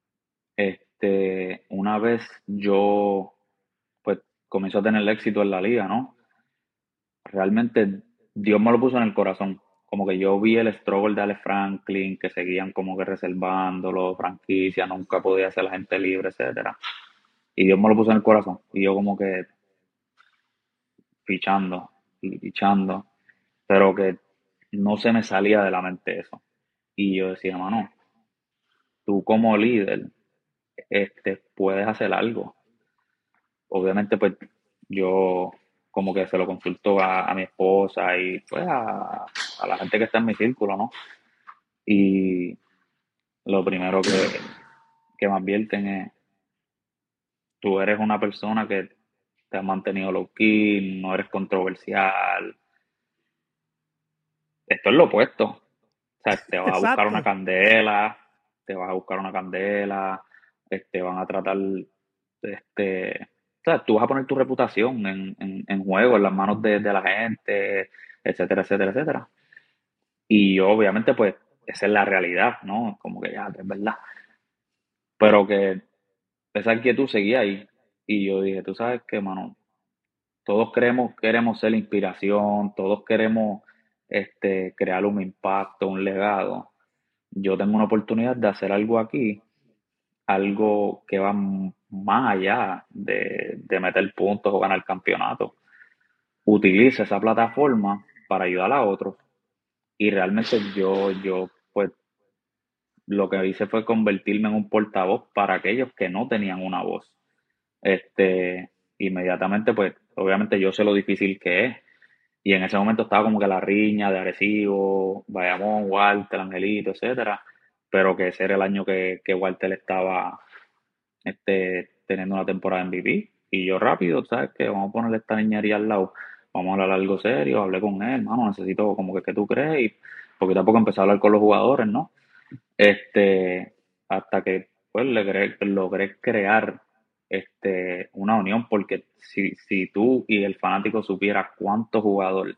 este, una vez yo pues comenzó a tener éxito en la liga, ¿no? Realmente Dios me lo puso en el corazón. Como que yo vi el struggle de Alex Franklin, que seguían como que reservándolo, franquicia, nunca podía ser la gente libre, etcétera. Y Dios me lo puso en el corazón. Y yo como que fichando y fichando, pero que no se me salía de la mente eso. Y yo decía, mano, tú como líder, este, puedes hacer algo. Obviamente, pues yo como que se lo consulto a, a mi esposa y pues a, a la gente que está en mi círculo, ¿no? Y lo primero que, que me advierten es, tú eres una persona que te has mantenido low key, no eres controversial. Esto es lo opuesto. O sea, te vas a buscar una Exacto. candela, te vas a buscar una candela, este, van a tratar, este, o sea, tú vas a poner tu reputación en, en, en juego, en las manos de, de la gente, etcétera, etcétera, etcétera. Y obviamente, pues, esa es la realidad, ¿no? Como que ya, es verdad. Pero que esa inquietud seguía ahí. Y yo dije, tú sabes qué, mano, todos queremos, queremos ser inspiración, todos queremos este, crear un impacto, un legado. yo tengo una oportunidad de hacer algo aquí, algo que va m- más allá de, de meter puntos o ganar campeonato. Utiliza esa plataforma para ayudar a otros y realmente yo, yo, pues lo que hice fue convertirme en un portavoz para aquellos que no tenían una voz. Este, inmediatamente, pues, obviamente yo sé lo difícil que es. Y en ese momento estaba como que la riña de Arecibo, Bayamón, Walter, Angelito, etcétera. Pero que ese era el año que, que Walter estaba este, teniendo una temporada en M V P. Y yo rápido, ¿sabes qué? Vamos a ponerle esta niñería al lado. Vamos a hablar algo serio. Hablé con él, mano, necesito como que, que tú crees. Y poquito a poco empecé a hablar con los jugadores, ¿no? Este, hasta que pues logré, logré crear este, una unión, porque si, si tú y el fanático supieras cuánto jugador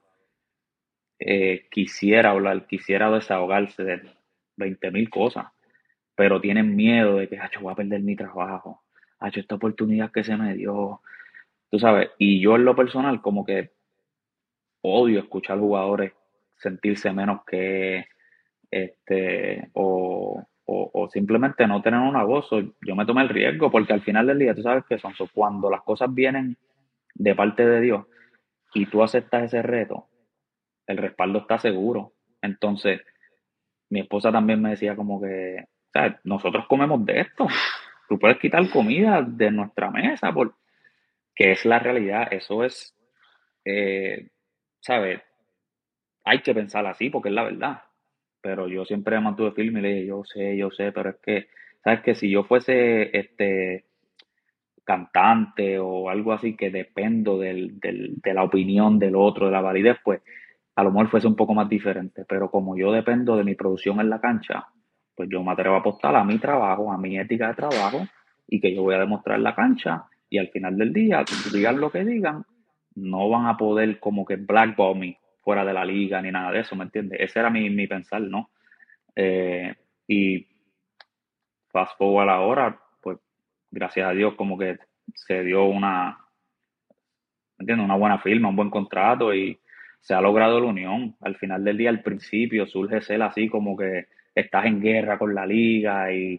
eh, quisiera hablar, quisiera desahogarse de veinte mil cosas, pero tienen miedo de que, yo voy a perder mi trabajo, acho, esta oportunidad que se me dio, tú sabes, y yo en lo personal como que odio escuchar jugadores sentirse menos que este, o, o, o simplemente no tener una voz. O yo me tomé el riesgo porque al final del día, tú sabes que son, so, cuando las cosas vienen de parte de Dios y tú aceptas ese reto, el respaldo está seguro. Entonces, mi esposa también me decía como que, ¿sabes? Nosotros comemos de esto. Tú puedes quitar comida de nuestra mesa, porque es la realidad. Eso es, eh, ¿sabes? Hay que pensar así porque es la verdad. Pero yo siempre me mantuve firme y le dije, yo sé, yo sé, pero es que, ¿sabes que si yo fuese este cantante o algo así que dependo del, del, de la opinión del otro, de la validez, pues a lo mejor fuese un poco más diferente. Pero como yo dependo de mi producción en la cancha, pues yo me atrevo a apostar a mi trabajo, a mi ética de trabajo y que yo voy a demostrar en la cancha y al final del día, digan lo que digan, no van a poder como que blackball me fuera de la liga ni nada de eso, ¿me entiendes? Ese era mi, mi pensar, ¿no? Eh, y fast forward ahora, pues gracias a Dios como que se dio una, ¿me entiendes? Una buena firma, un buen contrato y se ha logrado la unión. Al final del día, al principio surge ser así como que estás en guerra con la liga y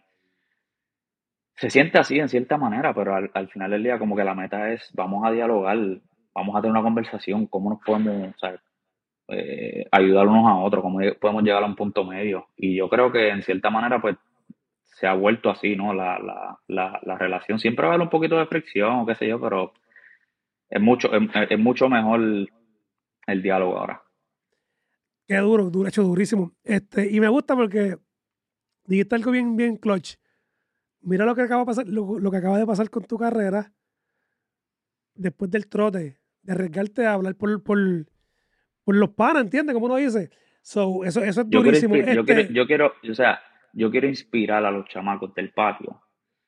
se siente así en cierta manera, pero al, al final del día como que la meta es vamos a dialogar, vamos a tener una conversación, cómo nos podemos, o sea, eh, ayudar unos a otros, cómo podemos llegar a un punto medio. Y yo creo que en cierta manera pues se ha vuelto así, ¿no? La, la, la, la relación siempre va a haber un poquito de fricción o qué sé yo, pero es mucho, es, es mucho mejor el diálogo ahora. Qué duro, duro, hecho durísimo. Este, y me gusta porque dijiste algo bien, bien clutch. Mira lo que acaba de pasar, lo, lo que acaba de pasar con tu carrera después del trote, de arriesgarte a hablar por, por, por los panas, ¿entiendes? Como uno dice. So, eso, eso es Yo quiero, durísimo. inspi- yo quiero, Este, yo quiero, o sea, yo quiero inspirar a los chamacos del patio,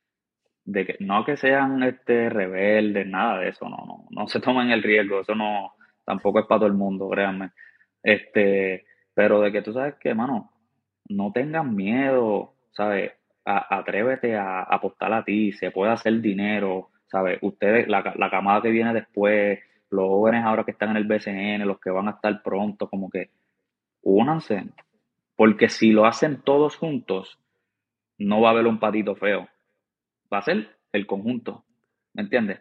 de que no que sean este rebeldes, nada de eso, no, no, no se tomen el riesgo, eso no, tampoco es para todo el mundo, créanme. Este, pero de que tú sabes que, mano, no tengan miedo, ¿sabes? A- atrévete a, a apostar a ti, se puede hacer dinero, ¿sabes? Ustedes, la, la camada que viene después, los jóvenes ahora que están en el B C N, los que van a estar pronto, como que únanse, porque si lo hacen todos juntos, no va a haber un patito feo, va a ser el conjunto, ¿me entiendes?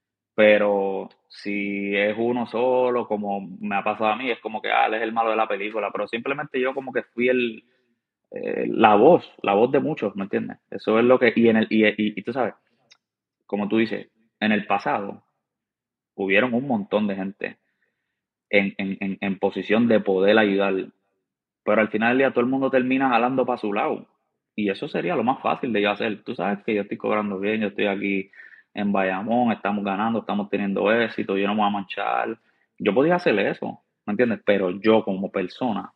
Pero si es uno solo, como me ha pasado a mí, es como que, ah, él es el malo de la película, pero simplemente yo como que fui el, eh, la voz, la voz de muchos, ¿me entiendes? Eso es lo que, y en el, y, y, y tú sabes, como tú dices, en el pasado hubieron un montón de gente en, en, en, en posición de poder ayudar, pero al final del día todo el mundo termina jalando para su lado. Y eso sería lo más fácil de yo hacer. Tú sabes que yo estoy cobrando bien, yo estoy aquí en Bayamón, estamos ganando, estamos teniendo éxito, yo no me voy a manchar. Yo podía hacer eso, ¿me entiendes? Pero yo como persona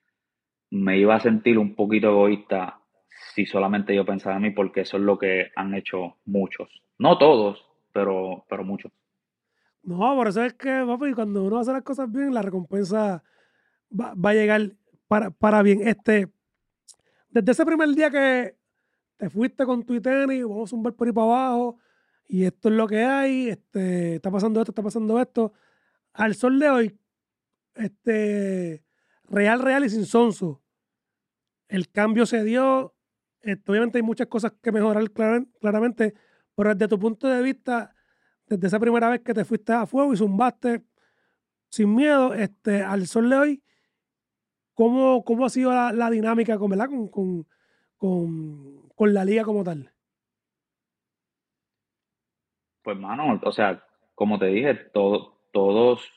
me iba a sentir un poquito egoísta si solamente yo pensaba en mí, porque eso es lo que han hecho muchos. No todos, pero, pero muchos. no, por eso es que, papi, cuando uno hace las cosas bien, la recompensa va, va a llegar para, para bien. Este, desde ese primer día que te fuiste con tu tenis, vamos a zumbar por ahí para abajo, y esto es lo que hay, este, está pasando esto, está pasando esto. Al sol de hoy, este, real, real y sin sonso. el cambio se dio. Este, obviamente hay muchas cosas que mejorar clar- claramente, pero desde tu punto de vista, desde esa primera vez que te fuiste a fuego y zumbaste sin miedo, este, al sol de hoy, ¿cómo, cómo ha sido la, la dinámica con, ¿verdad? Con, con, con, con la liga como tal? Pues, mano, o sea, como te dije, todo, todos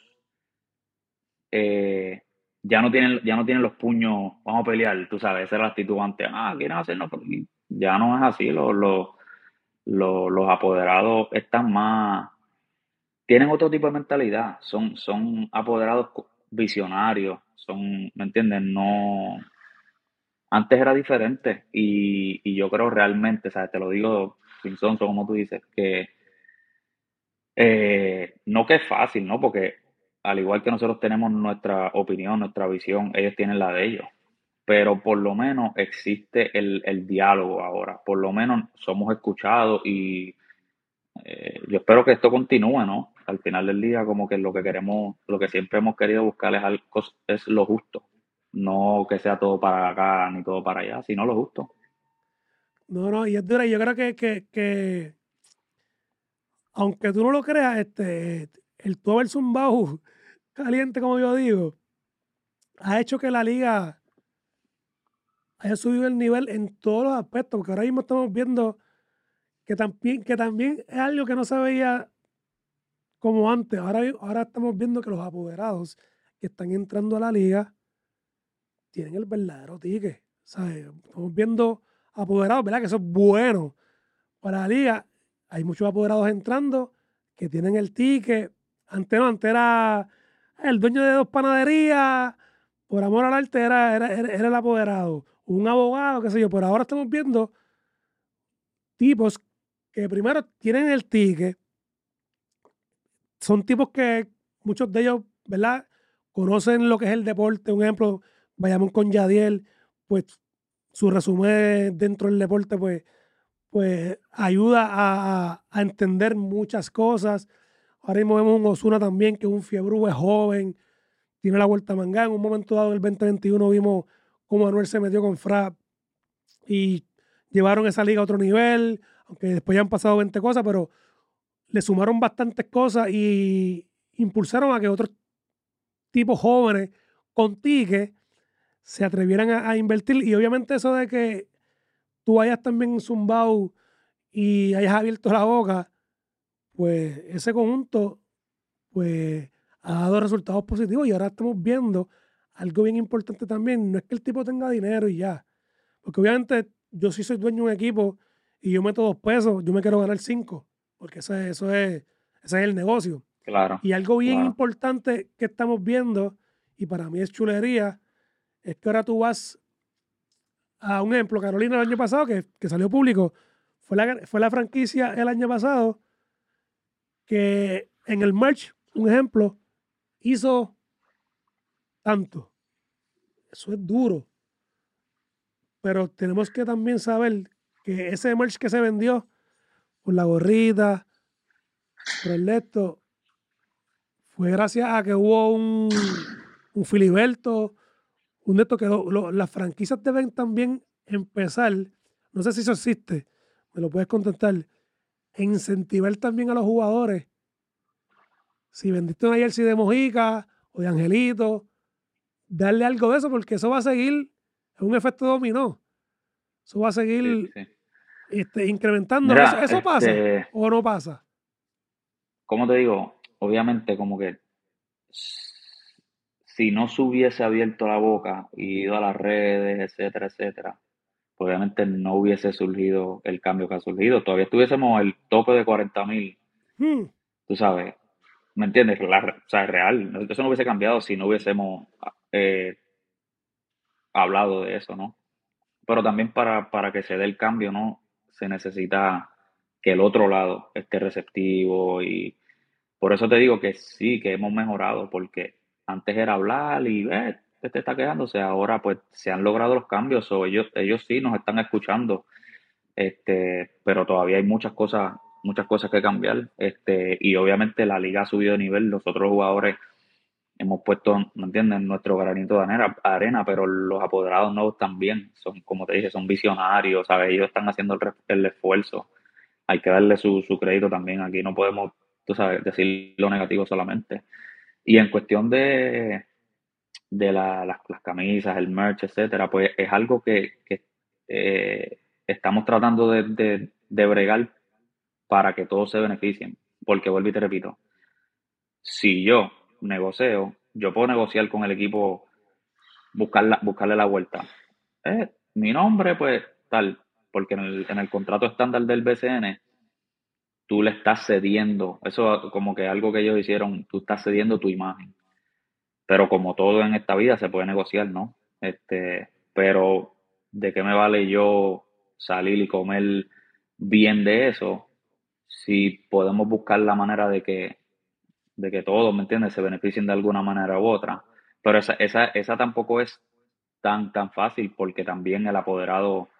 eh, ya no tienen, ya no tienen los puños, vamos a pelear, tú sabes, esa era la actitud antes, ah, quieren hacernos, pero ya no es así, los, los, los, los apoderados están más, tienen otro tipo de mentalidad, son, son apoderados co- visionarios, son, ¿me entiendes? No, antes era diferente y, y yo creo realmente, ¿sabes? Te lo digo sin sonso, como tú dices, que eh, no que es fácil, ¿no? Porque al igual que nosotros tenemos nuestra opinión, nuestra visión, ellos tienen la de ellos. Pero por lo menos existe el, el diálogo ahora. Por lo menos somos escuchados y eh, yo espero que esto continúe, ¿no? Al final del día, como que lo que queremos, lo que siempre hemos querido buscar es, algo, es lo justo. No que sea todo para acá ni todo para allá, sino lo justo. No, no, y es dura. y Yo creo que, que, que aunque tú no lo creas, este, el tú haber zumbado caliente, como yo digo, ha hecho que la liga haya subido el nivel en todos los aspectos, porque ahora mismo estamos viendo que también, que también es algo que no se veía como antes. Ahora, ahora estamos viendo que los apoderados que están entrando a la liga tienen el verdadero ticket. ¿Sabes? Estamos viendo apoderados, ¿verdad? Que eso es bueno para la liga. Hay muchos apoderados entrando que tienen el ticket. Antes no, antes era el dueño de dos panaderías, por amor al arte era, era, era- era el apoderado, un abogado, qué sé yo. Pero ahora estamos viendo tipos que primero tienen el ticket, son tipos que muchos de ellos, ¿verdad? Conocen lo que es el deporte. Un ejemplo, vayamos con Yadiel, pues su resumen dentro del deporte, pues, pues ayuda a, a- a entender muchas cosas. Ahora mismo vemos un Osuna también, que es un fiebre, es joven, tiene la vuelta a manga. En un momento dado del veinte veintiuno vimos cómo Manuel se metió con Fra y llevaron esa liga a otro nivel, aunque después ya han pasado veinte cosas, pero le sumaron bastantes cosas y impulsaron a que otros tipos jóvenes con tickets se atrevieran a, a invertir. Y obviamente eso de que tú hayas también zumbado y hayas abierto la boca, pues ese conjunto pues ha dado resultados positivos y ahora estamos viendo algo bien importante también. No es que el tipo tenga dinero y ya, porque obviamente yo sí soy dueño de un equipo y yo meto dos pesos, yo me quiero ganar cinco, porque eso es, eso es, ese es el negocio. Claro, Y algo bien claro. importante que estamos viendo, y para mí es chulería, es que ahora tú vas a un ejemplo, Carolina el año pasado, que, que salió público, fue la, fue la franquicia el año pasado que en el merch, un ejemplo, hizo tanto. Eso es duro, pero tenemos que también saber que ese merch que se vendió por la gorrita, por el esto, fue gracias a que hubo un, un Filiberto, un de estos que lo- lo- las franquicias deben también empezar, no sé si eso existe, me lo puedes contestar, e incentivar también a los jugadores. Si vendiste una jersey de Mojica o de Angelito, darle algo de eso, porque eso va a seguir, es un efecto dominó. Eso va a Sí, seguir sí. este, incrementando. ¿Eso, Mira, eso pasa este, o no pasa? ¿cómo te digo? Obviamente, como que si no se hubiese abierto la boca y ido a las redes, etcétera, etcétera, pues obviamente no hubiese surgido el cambio que ha surgido. Todavía estuviésemos el tope de cuarenta mil, Hmm, tú sabes, ¿me entiendes? La- o sea, es real. No- Eso no hubiese cambiado si no hubiésemos eh, hablado de eso, ¿no? Pero también para, para que se dé el cambio, ¿no? Se necesita que el otro lado esté receptivo y por eso te digo que sí, que hemos mejorado, porque antes era hablar y ver, te, te está quedándose, ahora pues se han logrado los cambios, o ellos, ellos sí nos están escuchando, este, pero todavía hay muchas cosas, muchas cosas que cambiar, este, y obviamente la liga ha subido de nivel, los otros jugadores hemos puesto, ¿me entiendes?, nuestro granito de arena, arena, pero los apoderados nuevos también son, como te dije, son visionarios, ¿sabes? Ellos están haciendo el, re- el esfuerzo. Hay que darle su, su crédito también. Aquí no podemos, tú sabes, decir lo negativo solamente. Y en cuestión de, de la- las, las camisas, el merch, etcétera, pues es algo que, que, eh, estamos tratando de, de, de bregar para que todos se beneficien. Porque vuelvo y te repito, si yo negocio, yo puedo negociar con el equipo, buscarla, buscarle la vuelta. Eh, mi nombre, pues tal, porque en el, en el contrato estándar del B C N, tú le estás cediendo, eso como que algo que ellos hicieron, tú estás cediendo tu imagen. Pero como todo en esta vida se puede negociar, ¿no? Este, pero ¿de qué me vale yo salir y comer bien de eso si podemos buscar la manera de que, de que todos, ¿me entiendes?, se beneficien de alguna manera u otra. Pero esa, esa, esa tampoco es tan, tan fácil porque también el apoderado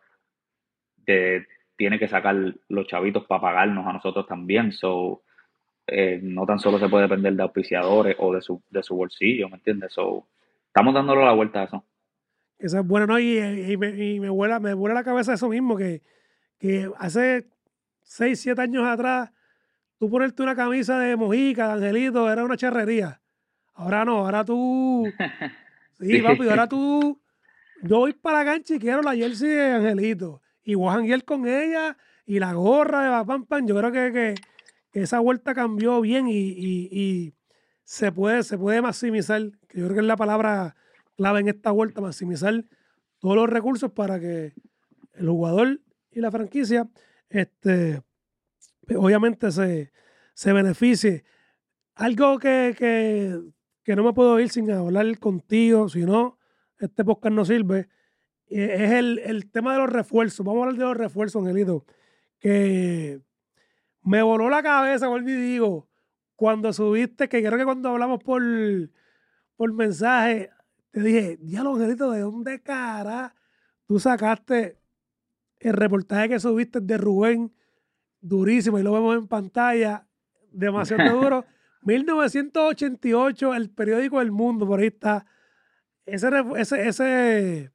de- tiene que sacar los chavitos para pagarnos a nosotros también. So, eh, no tan solo se puede depender de auspiciadores o de su, de su bolsillo, ¿me entiendes? So, estamos dándole la vuelta a eso. Eso es bueno, ¿no? Y, y me, y me vuela, me vuela la cabeza eso mismo, que, que hace seis siete años atrás, tú ponerte una camisa de Mojica, de Angelito, era una charrería. Ahora no, ahora tú, sí, papi, Sí, ahora tú, yo voy para la cancha y quiero la jersey de Angelito. Y voy a janguear con ella y la gorra de Pam Pam. Yo creo que, que, que esa vuelta cambió bien y, y, y se puede, se puede maximizar, que yo creo que es la palabra clave en esta vuelta, maximizar todos los recursos para que el jugador y la franquicia, este, obviamente se, se beneficie. Algo que, que, que no me puedo ir sin hablar contigo, si no, este podcast no sirve, eh, es el, el tema de los refuerzos. Vamos a hablar de los refuerzos, Angelito, que me voló la cabeza, vuelvo y digo, cuando subiste, que creo que cuando hablamos por, por mensaje, te dije, diablo, Angelito, ¿de dónde cara tú sacaste el reportaje que subiste de Rubén? Durísimo, y lo vemos en pantalla, demasiado de duro. mil novecientos ochenta y ocho, el periódico El Mundo, por ahí está. Ese, ref- ese, ese,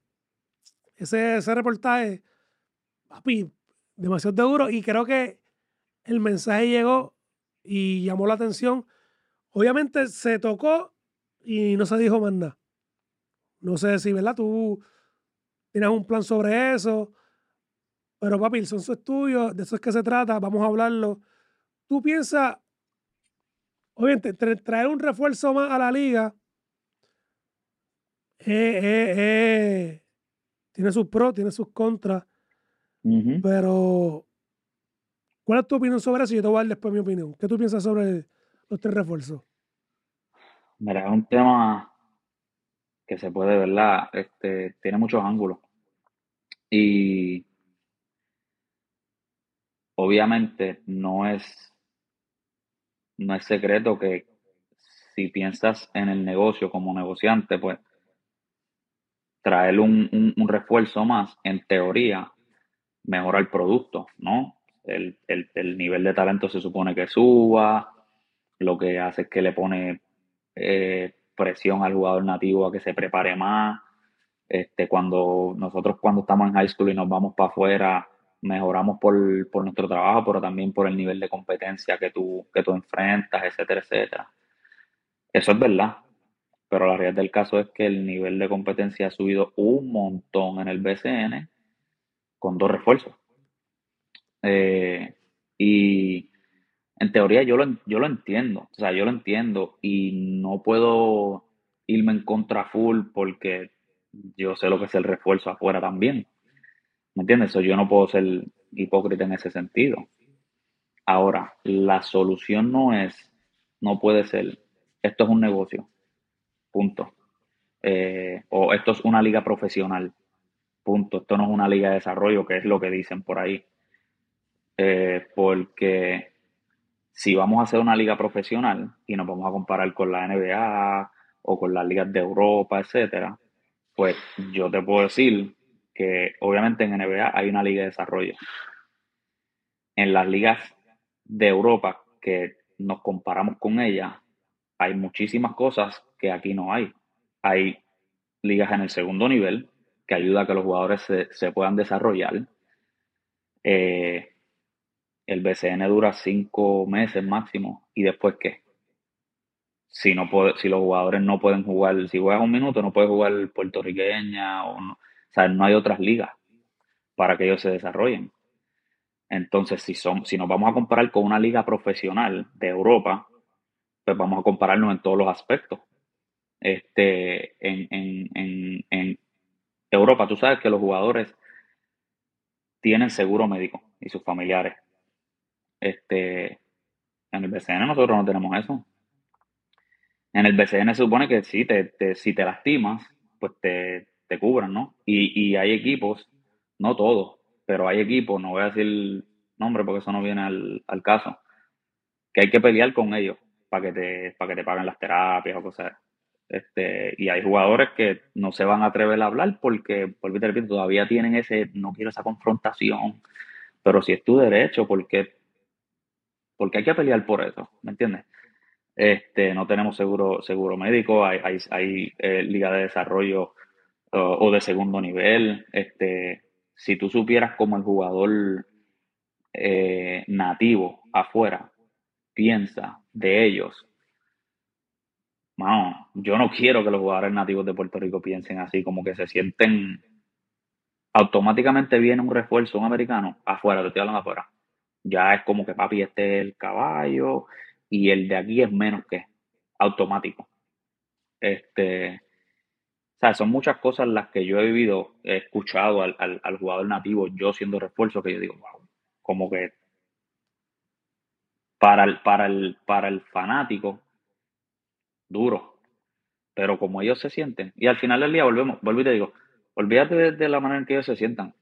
ese, ese reportaje, papi, demasiado de duro, y creo que el mensaje llegó y llamó la atención. Obviamente se tocó y no se dijo más nada. No sé si, ¿verdad? Tú tienes un plan sobre eso, pero papi, son sus estudios, de eso es que se trata, vamos a hablarlo. ¿Tú piensas, obviamente, tra- traer un refuerzo más a la liga eh, eh, eh, tiene sus pros, tiene sus contras, ujú. pero ¿cuál es tu opinión sobre eso? Yo te voy a dar después mi opinión. ¿Qué tú piensas sobre los tres refuerzos? Mira, es un tema que se puede, ¿verdad? Este, tiene muchos ángulos. Y obviamente no es, no es secreto que si piensas en el negocio como negociante, pues traer un, un, un refuerzo más, en teoría, mejora el producto, ¿no? El, el, el nivel de talento se supone que suba, lo que hace es que le pone eh, presión al jugador nativo a que se prepare más. Este, cuando nosotros cuando estamos en high school y nos vamos para afuera, mejoramos por, por nuestro trabajo, pero también por el nivel de competencia que tú, que tú enfrentas, etcétera, etcétera. Eso es verdad, pero la realidad del caso es que el nivel de competencia ha subido un montón en el B C N con dos refuerzos. Eh, y en teoría yo lo, yo lo entiendo, o sea, yo lo entiendo y no puedo irme en contra full porque yo sé lo que es el refuerzo afuera también, ¿me entiendes? So, yo no puedo ser hipócrita en ese sentido. Ahora, la solución no es, no puede ser, esto es un negocio, punto. Eh, o esto es una liga profesional, punto. Esto no es una liga de desarrollo, que es lo que dicen por ahí. Eh, porque si vamos a hacer una liga profesional y nos vamos a comparar con la N B A o con las ligas de Europa, etcétera, pues yo te puedo decir que obviamente en N B A hay una liga de desarrollo. En las ligas de Europa que nos comparamos con ellas, hay muchísimas cosas que aquí no hay. Hay ligas en el segundo nivel que ayuda a que los jugadores se, se puedan desarrollar. Eh, el B C N dura cinco meses máximo. ¿Y después qué? Si, no puede, si los jugadores no pueden jugar, si juegas un minuto, no puedes jugar puertorriqueña o no. O sea, no hay otras ligas para que ellos se desarrollen. Entonces, si, son, si nos vamos a comparar con una liga profesional de Europa, pues vamos a compararnos en todos los aspectos. Este, en, en, en, en Europa, tú sabes que los jugadores tienen seguro médico y sus familiares. Este, en el B C N nosotros no tenemos eso. En el B C N se supone que sí, te, te, si te lastimas, pues te, te cubran, ¿no? Y, y hay equipos, no todos, pero hay equipos, no voy a decir nombre porque eso no viene al, al caso, que hay que pelear con ellos para que te, para que te paguen las terapias o cosas. Este, y hay jugadores que no se van a atrever a hablar porque, por te repito, todavía tienen ese, no quiero esa confrontación, pero si es tu derecho, porque, porque hay que pelear por eso, ¿me entiendes? Este, no tenemos seguro, seguro médico, hay, hay, hay eh, liga de desarrollo uh, o de segundo nivel. Este, si tú supieras cómo el jugador eh, nativo afuera piensa de ellos, mano, yo no quiero que los jugadores nativos de Puerto Rico piensen así, como que se sienten automáticamente viene un refuerzo, un americano, afuera, te estoy hablando afuera. Ya es como que papi, este es el caballo y el de aquí es menos que automático. Este, o sea, son muchas cosas las que yo he vivido, he escuchado al, al, al jugador nativo, yo siendo refuerzo, que yo digo, wow, como que para el, para el, para el fanático, duro, pero como ellos se sienten, y al final del día volvemos, vuelvo y te digo, olvídate de, de la manera en que ellos se sientan.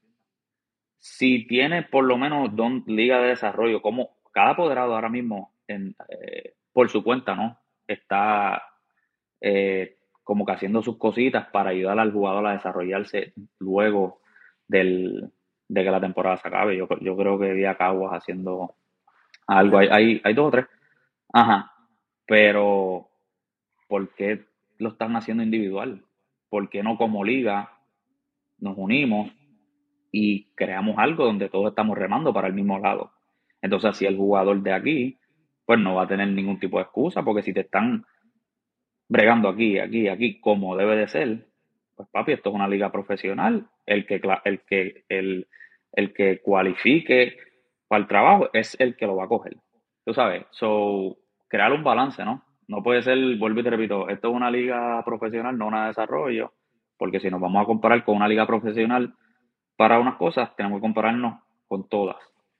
Si tiene por lo menos dos ligas de desarrollo, como cada apoderado ahora mismo, en, eh, por su cuenta, ¿no? Está eh, como que haciendo sus cositas para ayudar al jugador a desarrollarse luego del, de que la temporada se acabe. Yo, yo creo que vi a Caguas haciendo algo. Hay, hay, hay dos o tres. Ajá. Pero, ¿por qué lo están haciendo individual? ¿Por qué no como liga nos unimos y creamos algo donde todos estamos remando para el mismo lado? Entonces, si el jugador de aquí, pues no va a tener ningún tipo de excusa, porque si te están bregando aquí, aquí, aquí, como debe de ser, pues papi, esto es una liga profesional, el que, el que, el, el que cualifique para el trabajo es el que lo va a coger. Tú sabes, so, crear un balance, ¿no? No puede ser, vuelvo y te repito, esto es una liga profesional, no una de desarrollo, porque si nos vamos a comparar con una liga profesional para unas cosas, tenemos que compararnos con todas.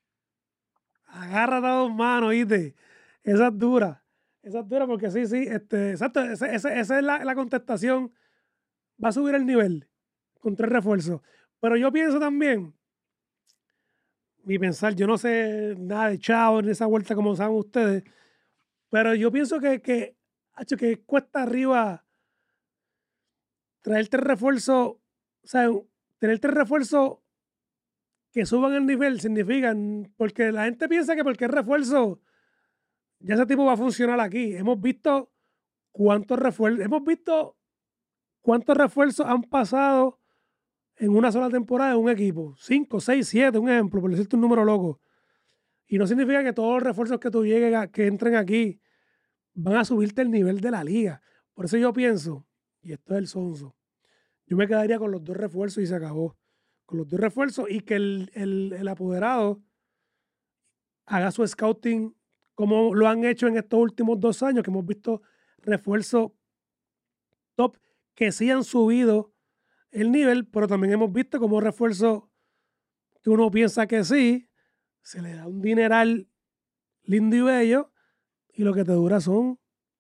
Agarra las dos manos, ¿viste? Esa es dura. Esa es dura porque sí, sí, este, exacto, esa, esa, esa es la, la contestación. Va a subir el nivel con tres refuerzos. Pero yo pienso también, mi pensar, yo no sé nada de chavo en esa vuelta como saben ustedes, pero yo pienso que, que, hacho, que cuesta arriba traerte refuerzos, o sea, tener tres refuerzos que suban el nivel significan, porque la gente piensa que porque es refuerzo, ya ese tipo va a funcionar aquí. Hemos visto cuántos refuerzos, hemos visto cuántos refuerzos han pasado en una sola temporada en un equipo. Cinco, seis, siete, un ejemplo, por decirte un número loco. Y no significa que todos los refuerzos que tú llegues, a, que entren aquí, van a subirte el nivel de la liga. Por eso yo pienso, y esto es el sonso, yo me quedaría con los dos refuerzos y se acabó. Con los dos refuerzos y que el, el, el apoderado haga su scouting como lo han hecho en estos últimos dos años, que hemos visto refuerzos top que sí han subido el nivel, pero también hemos visto como refuerzos que uno piensa que sí, se le da un dineral lindo y bello y lo que te dura son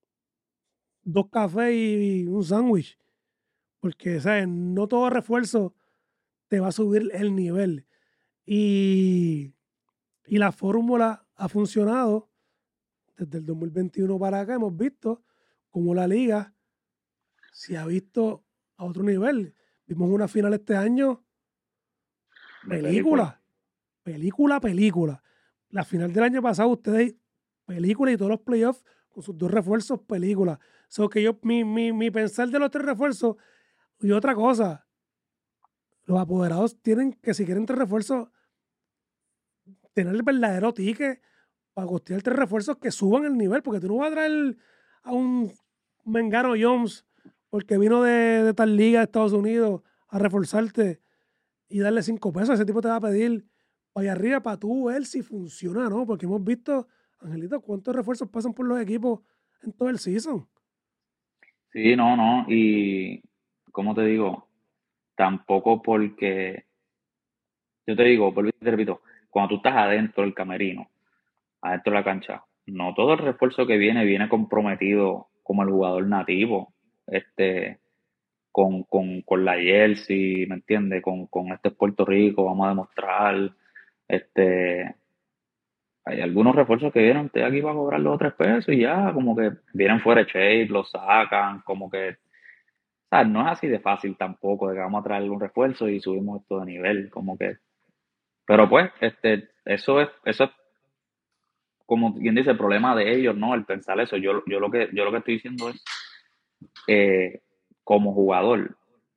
dos cafés y un sándwich. Porque, ¿sabes? No todo refuerzo te va a subir el nivel. Y, y la fórmula ha funcionado desde el dos mil veintiuno para acá. Hemos visto cómo la liga se ha visto a otro nivel. Vimos una final este año, De película. película, película, película. La final del año pasado, ustedes, película y todos los playoffs con sus dos refuerzos, película. So que yo, mi, mi, mi pensar de los tres refuerzos, y otra cosa, los apoderados tienen que, si quieren tres refuerzos, tener el verdadero ticket para costear tres refuerzos que suban el nivel, porque tú no vas a traer a un Mengano Jones porque vino de, de tal liga de Estados Unidos a reforzarte y darle cinco pesos. Ese tipo te va a pedir para allá arriba para tú ver si funciona, ¿no? Porque hemos visto, Angelito, cuántos refuerzos pasan por los equipos en todo el season. Sí, no, no, y como te digo, tampoco porque, yo te digo, vuelvo y te repito, cuando tú estás adentro del camerino, adentro de la cancha, no todo el refuerzo que viene viene comprometido como el jugador nativo, este, con, con, con la jersey, ¿me entiendes? Con, con este es Puerto Rico, vamos a demostrar, este, hay algunos refuerzos que vienen usted aquí para cobrar los tres pesos y ya, como que vienen fuera de shape, los sacan, como que, ¿sabes? No es así de fácil tampoco, de que vamos a traer un refuerzo y subimos esto de nivel, como que, pero pues, este, eso es, eso es como quien dice, el problema de ellos, ¿no? El pensar eso. Yo, yo lo que, yo lo que estoy diciendo es, eh, como jugador,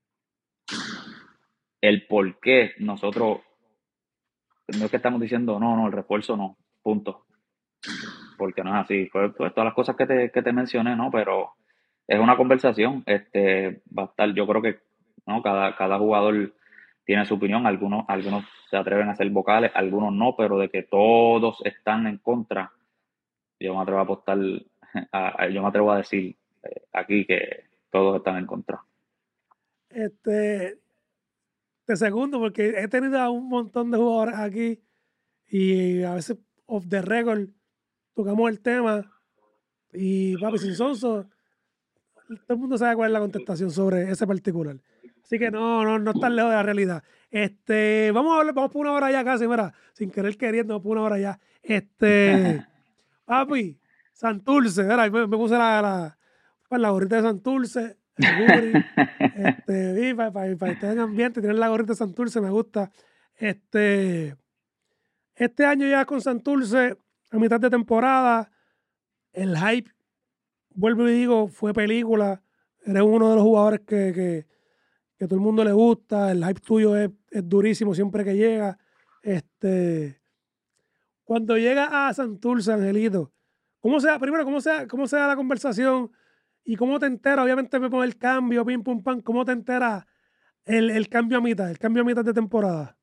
el por qué nosotros, no es que estamos diciendo, no, no, el refuerzo no, punto. Porque no es así. Fue pues, todas las cosas que te, que te mencioné, ¿no? Pero es una conversación, este, va a estar, yo creo que, ¿no? Cada, cada jugador tiene su opinión, algunos, algunos se atreven a ser vocales, algunos no, pero de que todos están en contra, yo me atrevo a apostar, a, a- yo me atrevo a decir eh, aquí que todos están en contra. Este, de segundo, porque he tenido a un montón de jugadores aquí y a veces off the record tocamos el tema y papi, sin sonso, todo el mundo sabe cuál es la contestación sobre ese particular. Así que no, no, no estás lejos de la realidad. Este, vamos a hablar, vamos por una hora ya casi, mira, sin querer queriendo, vamos por una hora ya. Este, papi, Santurce, mira, me, me puse la, la, pues, la gorrita de Santurce, el hoodie, este, y para, para, para estar en ambiente, tener la gorrita de Santurce me gusta. Este, este año ya con Santurce, a mitad de temporada, el hype, vuelvo y digo, fue película. Eres uno de los jugadores que, que, que todo el mundo le gusta. El hype tuyo es, es durísimo siempre que llega. Este, cuando llega a Santurce, Angelito, ¿cómo sea, primero, cómo sea, cómo sea la conversación y cómo te enteras? Obviamente me pone el cambio, pim, pum, pam. ¿Cómo te enteras el, el cambio a mitad, el cambio a mitad de temporada?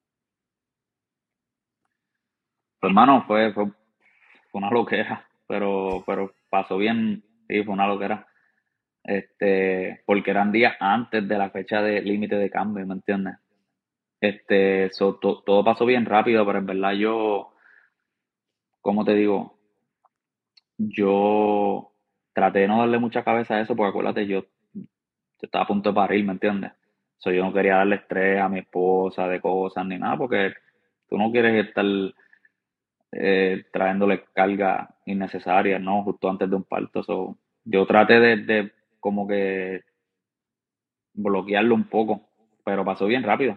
Pues, hermano, fue, fue, fue una loquera, pero, pero pasó bien, sí, fue una loquera. Este, porque eran días antes de la fecha de límite de cambio, ¿me entiendes? Este, so, to- todo pasó bien rápido, pero en verdad yo, ¿cómo te digo? Yo traté de no darle mucha cabeza a eso, porque acuérdate, yo, yo estaba a punto de parir, ¿me entiendes? So, yo no quería darle estrés a mi esposa de cosas ni nada, porque tú no quieres estar eh, trayéndole carga innecesaria, ¿no? Justo antes de un parto. So, yo traté de, de como que bloquearlo un poco, pero pasó bien rápido.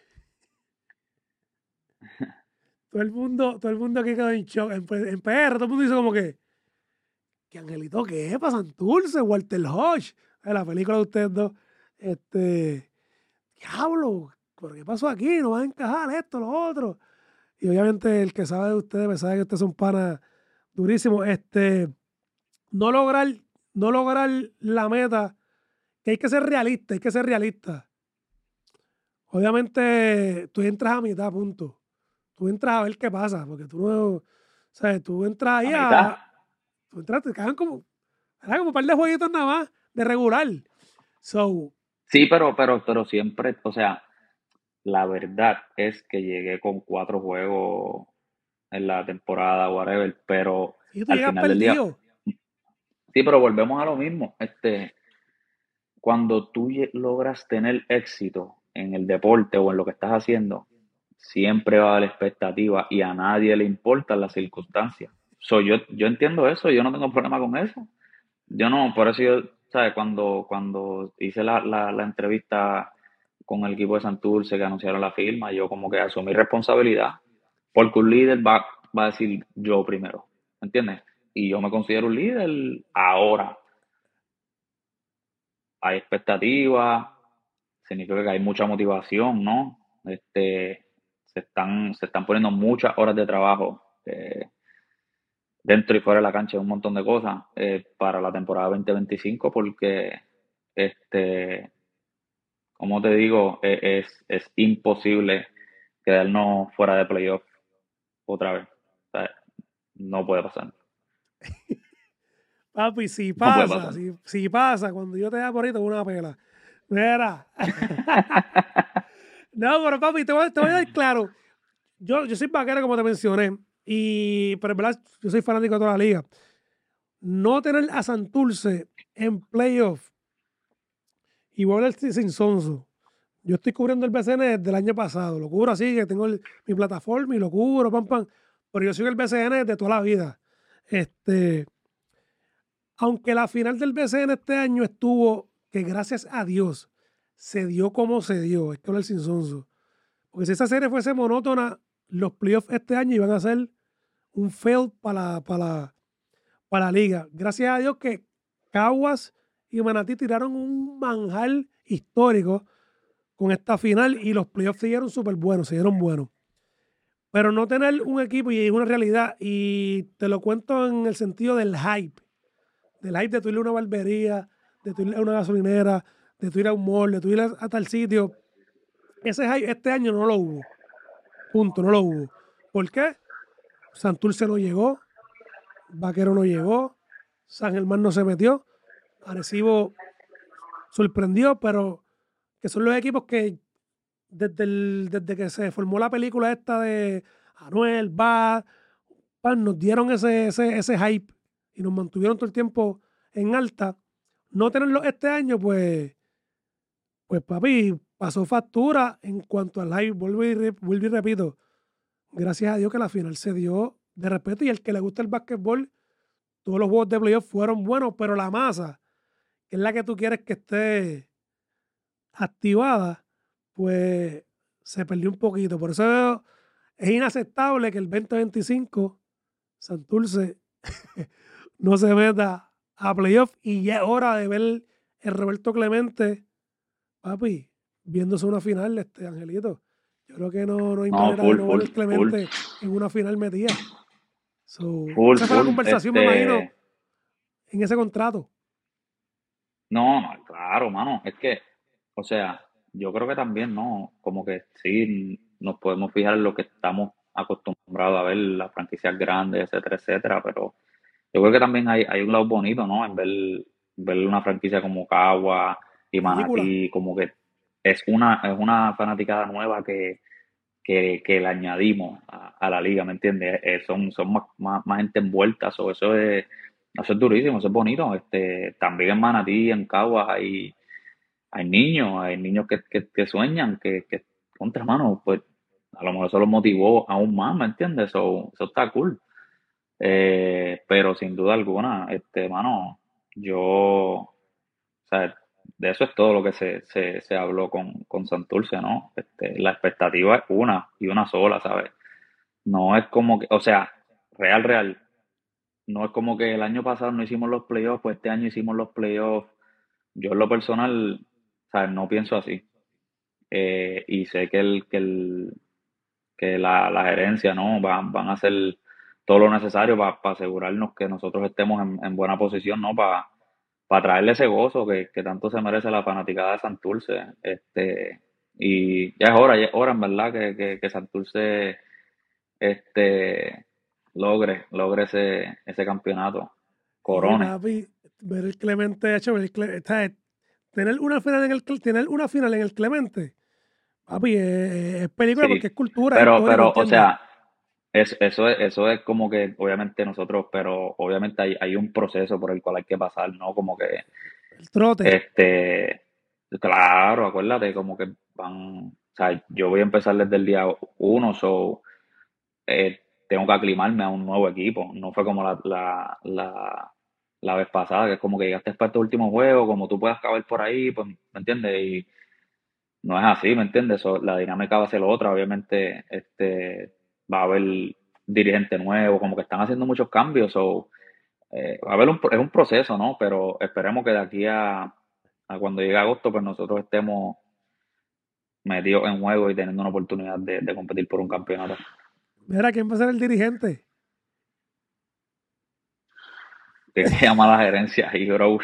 Todo el mundo, todo el mundo aquí quedó en shock. En, P- en P R, todo el mundo dice como que, ¿qué Angelito qué es? Para Santurce, Walter Hodge, en la película de ustedes dos. Este, diablo, ¿pero qué pasó aquí? No van a encajar esto, lo otro. Y obviamente el que sabe de ustedes, pues sabe que ustedes son panas durísimos. Este, no lograr, no lograr la meta, que hay que ser realista, hay que ser realista. Obviamente tú entras a mitad, punto. Tú entras a ver qué pasa, porque tú no, ¿sabes? Tú entras A ahí mitad. a, tú entras, te quedan como, era como un par de jueguitos nada más de regular. So, Sí, pero, pero, pero siempre, o sea, la verdad es que llegué con cuatro juegos en la temporada, whatever, pero si tú al llegas final del día, perdido, sí, pero volvemos a lo mismo. Este, cuando tú lle- logras tener éxito en el deporte o en lo que estás haciendo, siempre va a haber expectativa y a nadie le importan las circunstancias. So, yo, yo entiendo eso, yo no tengo problema con eso. Yo no, por eso yo, ¿sabes? Cuando, cuando hice la, la, la entrevista con el equipo de Santurce que anunciaron la firma, yo como que asumí responsabilidad, porque un líder va, va a decir yo primero, ¿entiendes? y yo me considero un líder. Ahora hay expectativas, significa que hay mucha motivación, ¿no? Este, se están, se están poniendo muchas horas de trabajo eh, dentro y fuera de la cancha, un montón de cosas eh, para la temporada veinte veinticinco, porque, este, como te digo, e- es, es imposible quedarnos fuera de playoff otra vez. O sea, no puede pasar. Papi, si No puede pasa, pasar. si, si pasa, cuando yo te da por ahí, te voy a una pela. Mira. No, pero papi, te voy, te voy a dar claro. Yo, yo soy vaquero, como te mencioné, y, pero en verdad, yo soy fanático de toda la liga. No tener a Santurce en playoff y voy a hablar sin sin sonso. Yo estoy cubriendo el B C N desde el año pasado. Lo cubro así, que tengo el- mi plataforma y lo cubro, pam, pam. Pero yo sigo el B C N de toda la vida. Este, aunque la final del B C N este año estuvo, que gracias a Dios se dio como se dio, es que hablar sin sonso. Porque si esa serie fuese monótona, los playoffs este año iban a ser un fail para la, para la, para la liga. Gracias a Dios que Caguas y Manatí tiraron un manjar histórico con esta final y los playoffs siguieron súper buenos, siguieron buenos. Pero no tener un equipo y es una realidad, y te lo cuento en el sentido del hype, del hype de tu ir a una barbería, de tu ir a una gasolinera, de tu ir a un mall, de tu ir a, a tal sitio. Ese hype este año no lo hubo. Punto, no lo hubo. ¿Por qué? Santurce no llegó, Vaquero no llegó, San Germán no se metió, Arecibo sorprendió, pero que son los equipos que desde, el- desde que se formó la película esta de Anuel, Bad, pan, nos dieron ese, ese, ese hype y nos mantuvieron todo el tiempo en alta. No tenerlo este año, pues, pues papi, pasó factura en cuanto al hype. Vuelvo y, re- vuelvo y repito, gracias a Dios que la final se dio de respeto y el que le gusta el básquetbol, todos los juegos de playoff fueron buenos, pero la masa, que es la que tú quieres que esté activada, pues se perdió un poquito. Por eso es inaceptable que el veinte veinticinco Santurce no se meta a playoff y ya es hora de ver el Roberto Clemente, papi, viéndose una final, este Angelito. Yo creo que no, no hay No, manera de full, no ver full, el full, Clemente en una final metida. So, full, esa fue la full. conversación, me imagino, Este, en ese contrato. no, no, claro, mano. Es que, o sea, yo creo que también, ¿no? Como que sí nos podemos fijar en lo que estamos acostumbrados a ver, las franquicias grandes, etcétera, etcétera, pero yo creo que también hay, hay un lado bonito, ¿no? En ver, ver una franquicia como Cagua y Ridícula. Manatí, como que es una, es una fanaticada nueva que, que, que le añadimos a, a la liga, ¿me entiendes? Eh, son son más, más, más gente envuelta, so, eso es, eso es durísimo, eso es bonito. Este, también en Manatí, en Caguas, hay, hay niños, hay niños que, que, que sueñan, que, que contra mano, pues a lo mejor eso los motivó aún más, ¿me entiendes? Eso, eso está cool. Eh, pero sin duda alguna, este, mano, yo, o sea, de eso es todo lo que se, se, se habló con, con Santurce, ¿no? Este, la expectativa es una y una sola, ¿sabes? No es como que, o sea, real, real, no es como que el año pasado no hicimos los playoffs, pues este año hicimos los playoffs. Yo en lo personal, ¿sabes? No pienso así. Eh, y sé que el, que el, que la, la gerencia, ¿no? Van, van a hacer todo lo necesario para asegurarnos que nosotros estemos en, en buena posición, ¿no? Para traerle ese gozo que, que tanto se merece la fanaticada de Santurce. Este, y ya es hora, ya es hora, en verdad, que, que, que Santurce este, logre, logre ese, ese campeonato, Y corone. papi, ver el Clemente hecho, ver el Cle- o sea, tener una final en el Cle- tener una final en el Clemente, papi, es, es película Sí, porque es cultura, es pero, histórico, pero, o ¿entiendes? sea, es, eso es, eso es como que, obviamente nosotros, pero obviamente hay, hay un proceso por el cual hay que pasar, ¿no? Como que, El trote. este, claro, acuérdate, como que van, o sea, yo voy a empezar desde el día uno, so, eh, tengo que aclimarme a un nuevo equipo. No fue como la, la, la, la vez pasada, que es como que llegaste para este último juego, como tú puedas caber por ahí, pues, ¿me entiendes? Y no es así, ¿me entiendes? So, la dinámica va a ser otra, obviamente, este, va a haber dirigente nuevo, como que están haciendo muchos cambios, so, eh, a ver, un, es un proceso, ¿no? Pero esperemos que de aquí a, a cuando llegue agosto, pues nosotros estemos metidos en juego y teniendo una oportunidad de, de competir por un campeonato. Mira, ¿quién va a ser el dirigente? Que, que llama a la gerencia ahí, bro.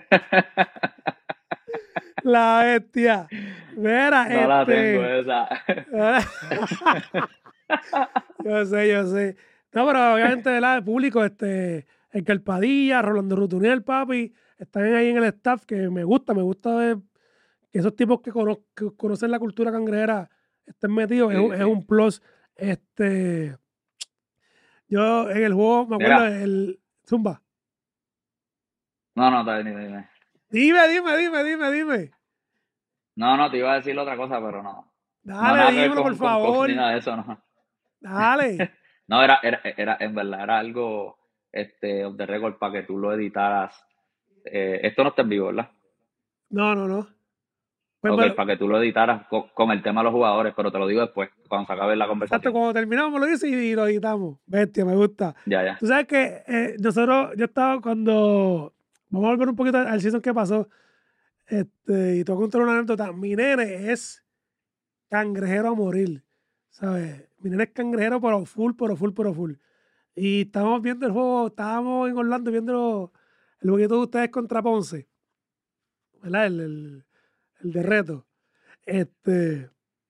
La bestia. Mira, No la tengo este. esa. Yo sé, yo sé. No, pero obviamente, ¿verdad? El público, este, el Calpadilla, Rolando Rutuniel, papi, están ahí en el staff que me gusta, me gusta ver que esos tipos que, cono- que conocen la cultura cangrejera estén metidos, es, Sí, un- es sí. un plus. Este, yo en el juego me acuerdo Mira, del Zumba. no, no, dime, dime. Dime, dime, dime, dime, dime. No, no, te iba a decir otra cosa, pero no. No, Dale, nada que ver dímelo, por con, con coach favor. ni nada de eso, no. Dale. No, era, era, era, en verdad, era algo, este, off the record para que tú lo editaras. Eh, esto no está en vivo, ¿verdad? No, no, no. Pues, Ok, me- para que tú lo editaras con, con el tema de los jugadores, pero te lo digo después, cuando se acabe la exacto, conversación. cuando terminamos lo dice y, lo editamos. Bestia, me gusta. Ya, ya. Tú sabes que eh, nosotros, yo estaba cuando, vamos a volver un poquito al season que pasó, este, y te voy a contar una anécdota. Mi nene es cangrejero a morir, ¿sabes? Mi nene es cangrejero, pero full, pero full, pero full. Y estábamos viendo el juego, estábamos en Orlando viendo el jueguito de ustedes contra Ponce, ¿verdad? El, el, el de reto. Este,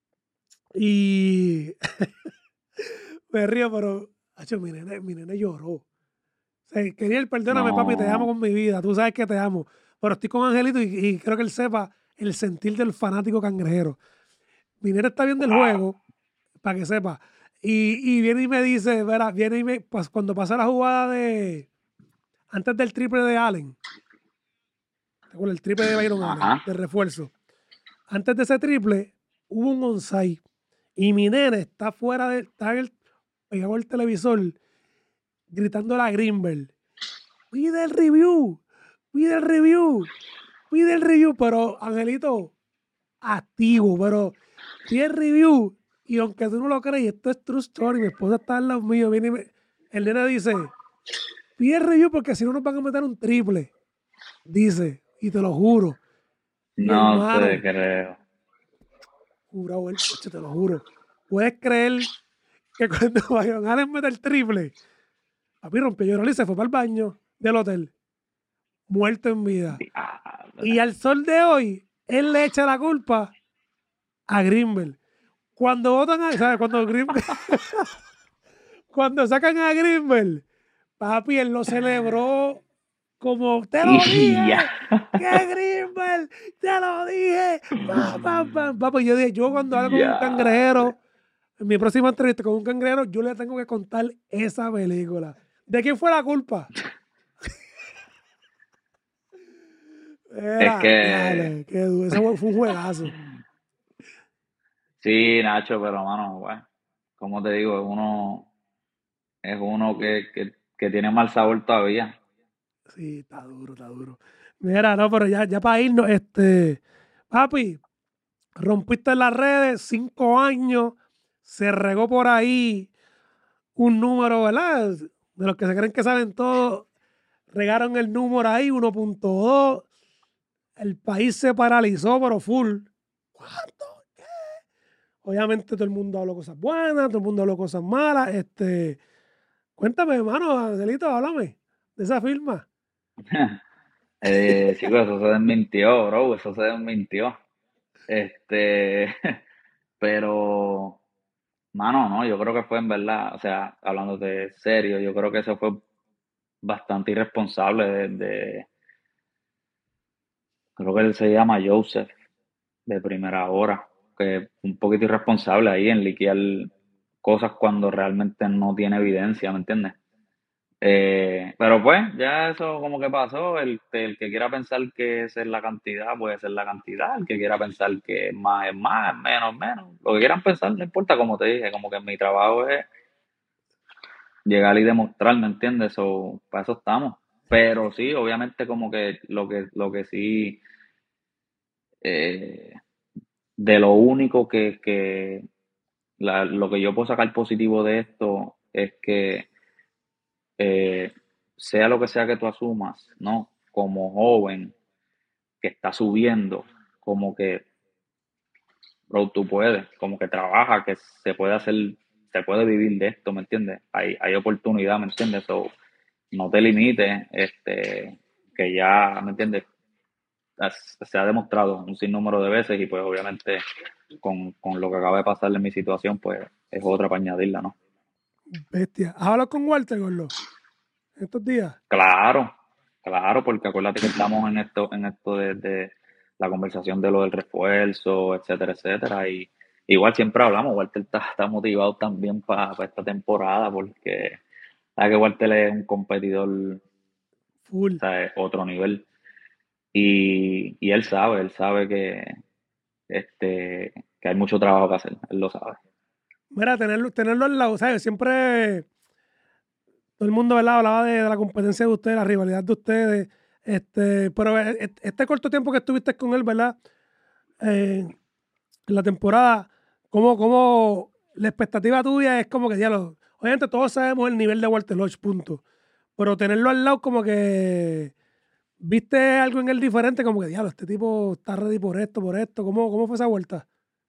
y me río, pero, acho, mi nene, mi nene lloró. O sea, quería el perdóname, papi, te amo No. con mi vida, tú sabes que te amo. Pero estoy con Angelito y, y creo que él sepa el sentir del fanático cangrejero. Mi nene está viendo el Wow. juego, para que sepa. Y, y viene y me dice, verá, viene y me, pues, cuando pasa la jugada de, antes del triple de Allen, ¿te acuerdas? El triple de Byron Allen, Ajá. de refuerzo. Antes de ese triple, hubo un onside. Y mi nene está fuera de, está en el, pegado al televisor, gritando a Greenberg. Pide el review, pide el review, pide el review, pero Angelito, activo, pero pide el review. Y aunque tú no lo crees, y esto es true story, mi esposa está al lado mío, viene y me- el nene dice, pide el review porque si no nos van a meter un triple, dice, y te lo juro. Y No te hermano, creo. jurado, él, chacho, te lo juro. ¿Puedes creer que cuando Byron Allen mete el triple, papi rompió llorar y se fue para el baño del hotel, muerto en vida? Diablo. Y al sol de hoy, él le echa la culpa a Greenberg. Cuando votan a, ¿sabes? Cuando Greenberg, cuando sacan a Greenberg, papi, él lo celebró como te lo Y ya. dije, que Greenberg, te lo dije, pam, pam, pam. Papi, yo dije, yo cuando hablo con un Ya. cangrejero, en mi próxima entrevista con un cangrejero, yo le tengo que contar esa película. ¿De quién fue la culpa? Es Era, que diablo, qué duro. Eso fue un juegazo. sí, Nacho, pero mano, bueno, como te digo, es uno, es uno que, que, que tiene mal sabor todavía. Sí, está duro, está duro. Mira, no, pero ya, ya para irnos, este, papi, rompiste en las redes, cinco años, se regó por ahí un número, ¿verdad? De los que se creen que saben todo, regaron el número ahí, uno punto dos, el país se paralizó, pero full. ¿Cuánto? Obviamente todo el mundo habló cosas buenas, todo el mundo habló cosas malas, este, cuéntame, hermano, Angelito, háblame de esa firma. Eh, chicos, eso se desmintió, bro, eso se desmintió. Este, pero, mano, no, yo creo que fue en verdad, o sea, hablando de serio, yo creo que eso fue bastante irresponsable de, de- creo que él se llama Joseph, de primera hora, que fue un poquito irresponsable ahí en liquear cosas cuando realmente no tiene evidencia, ¿me entiendes? Eh, pero pues, ya eso como que pasó. El, el que quiera pensar que esa es la cantidad, puede ser la cantidad. El que quiera pensar que más es más, menos, menos. Lo que quieran pensar, no importa, como te dije, como que mi trabajo es llegar y demostrar, ¿me entiendes? O para eso estamos. Pero sí, obviamente como que lo que, lo que sí, eh, de lo único que, que la- lo que yo puedo sacar positivo de esto es que eh, sea lo que sea que tú asumas, ¿no? Como joven que está subiendo, como que, bro, tú puedes, como que trabaja, que se puede hacer, se puede vivir de esto, ¿me entiendes? Hay, hay oportunidad, ¿me entiendes? So, no te limites, este, que ya, ¿me entiendes? As- Se ha demostrado un sinnúmero de veces y pues obviamente con, con lo que acaba de pasar en mi situación, pues es otra para añadirla, ¿no? Bestia. ¿Has hablado con Walter, Gordo, estos días? Claro, claro, porque acuérdate que estamos en esto, en esto de, de la conversación de lo del refuerzo, etcétera, etcétera, y igual siempre hablamos, Walter está, está motivado también para esta temporada, porque sabe que Walter es un competidor, o Full. sea, es otro nivel, y, y él sabe, él sabe que, este, que hay mucho trabajo que hacer, él lo sabe. Mira, tenerlo, tenerlo al lado, ¿sabes? Siempre todo el mundo, ¿verdad? Hablaba de, de la competencia de ustedes, la rivalidad de ustedes. Este, pero e- e- este corto tiempo que estuviste con él, ¿verdad? Eh, en la temporada, ¿cómo, cómo la expectativa tuya es como que, diablo, obviamente todos sabemos el nivel de Walter Lodge, punto. Pero tenerlo al lado como que viste algo en él diferente, como que, diablo, este tipo está ready por esto, por esto. ¿Cómo, cómo fue esa vuelta?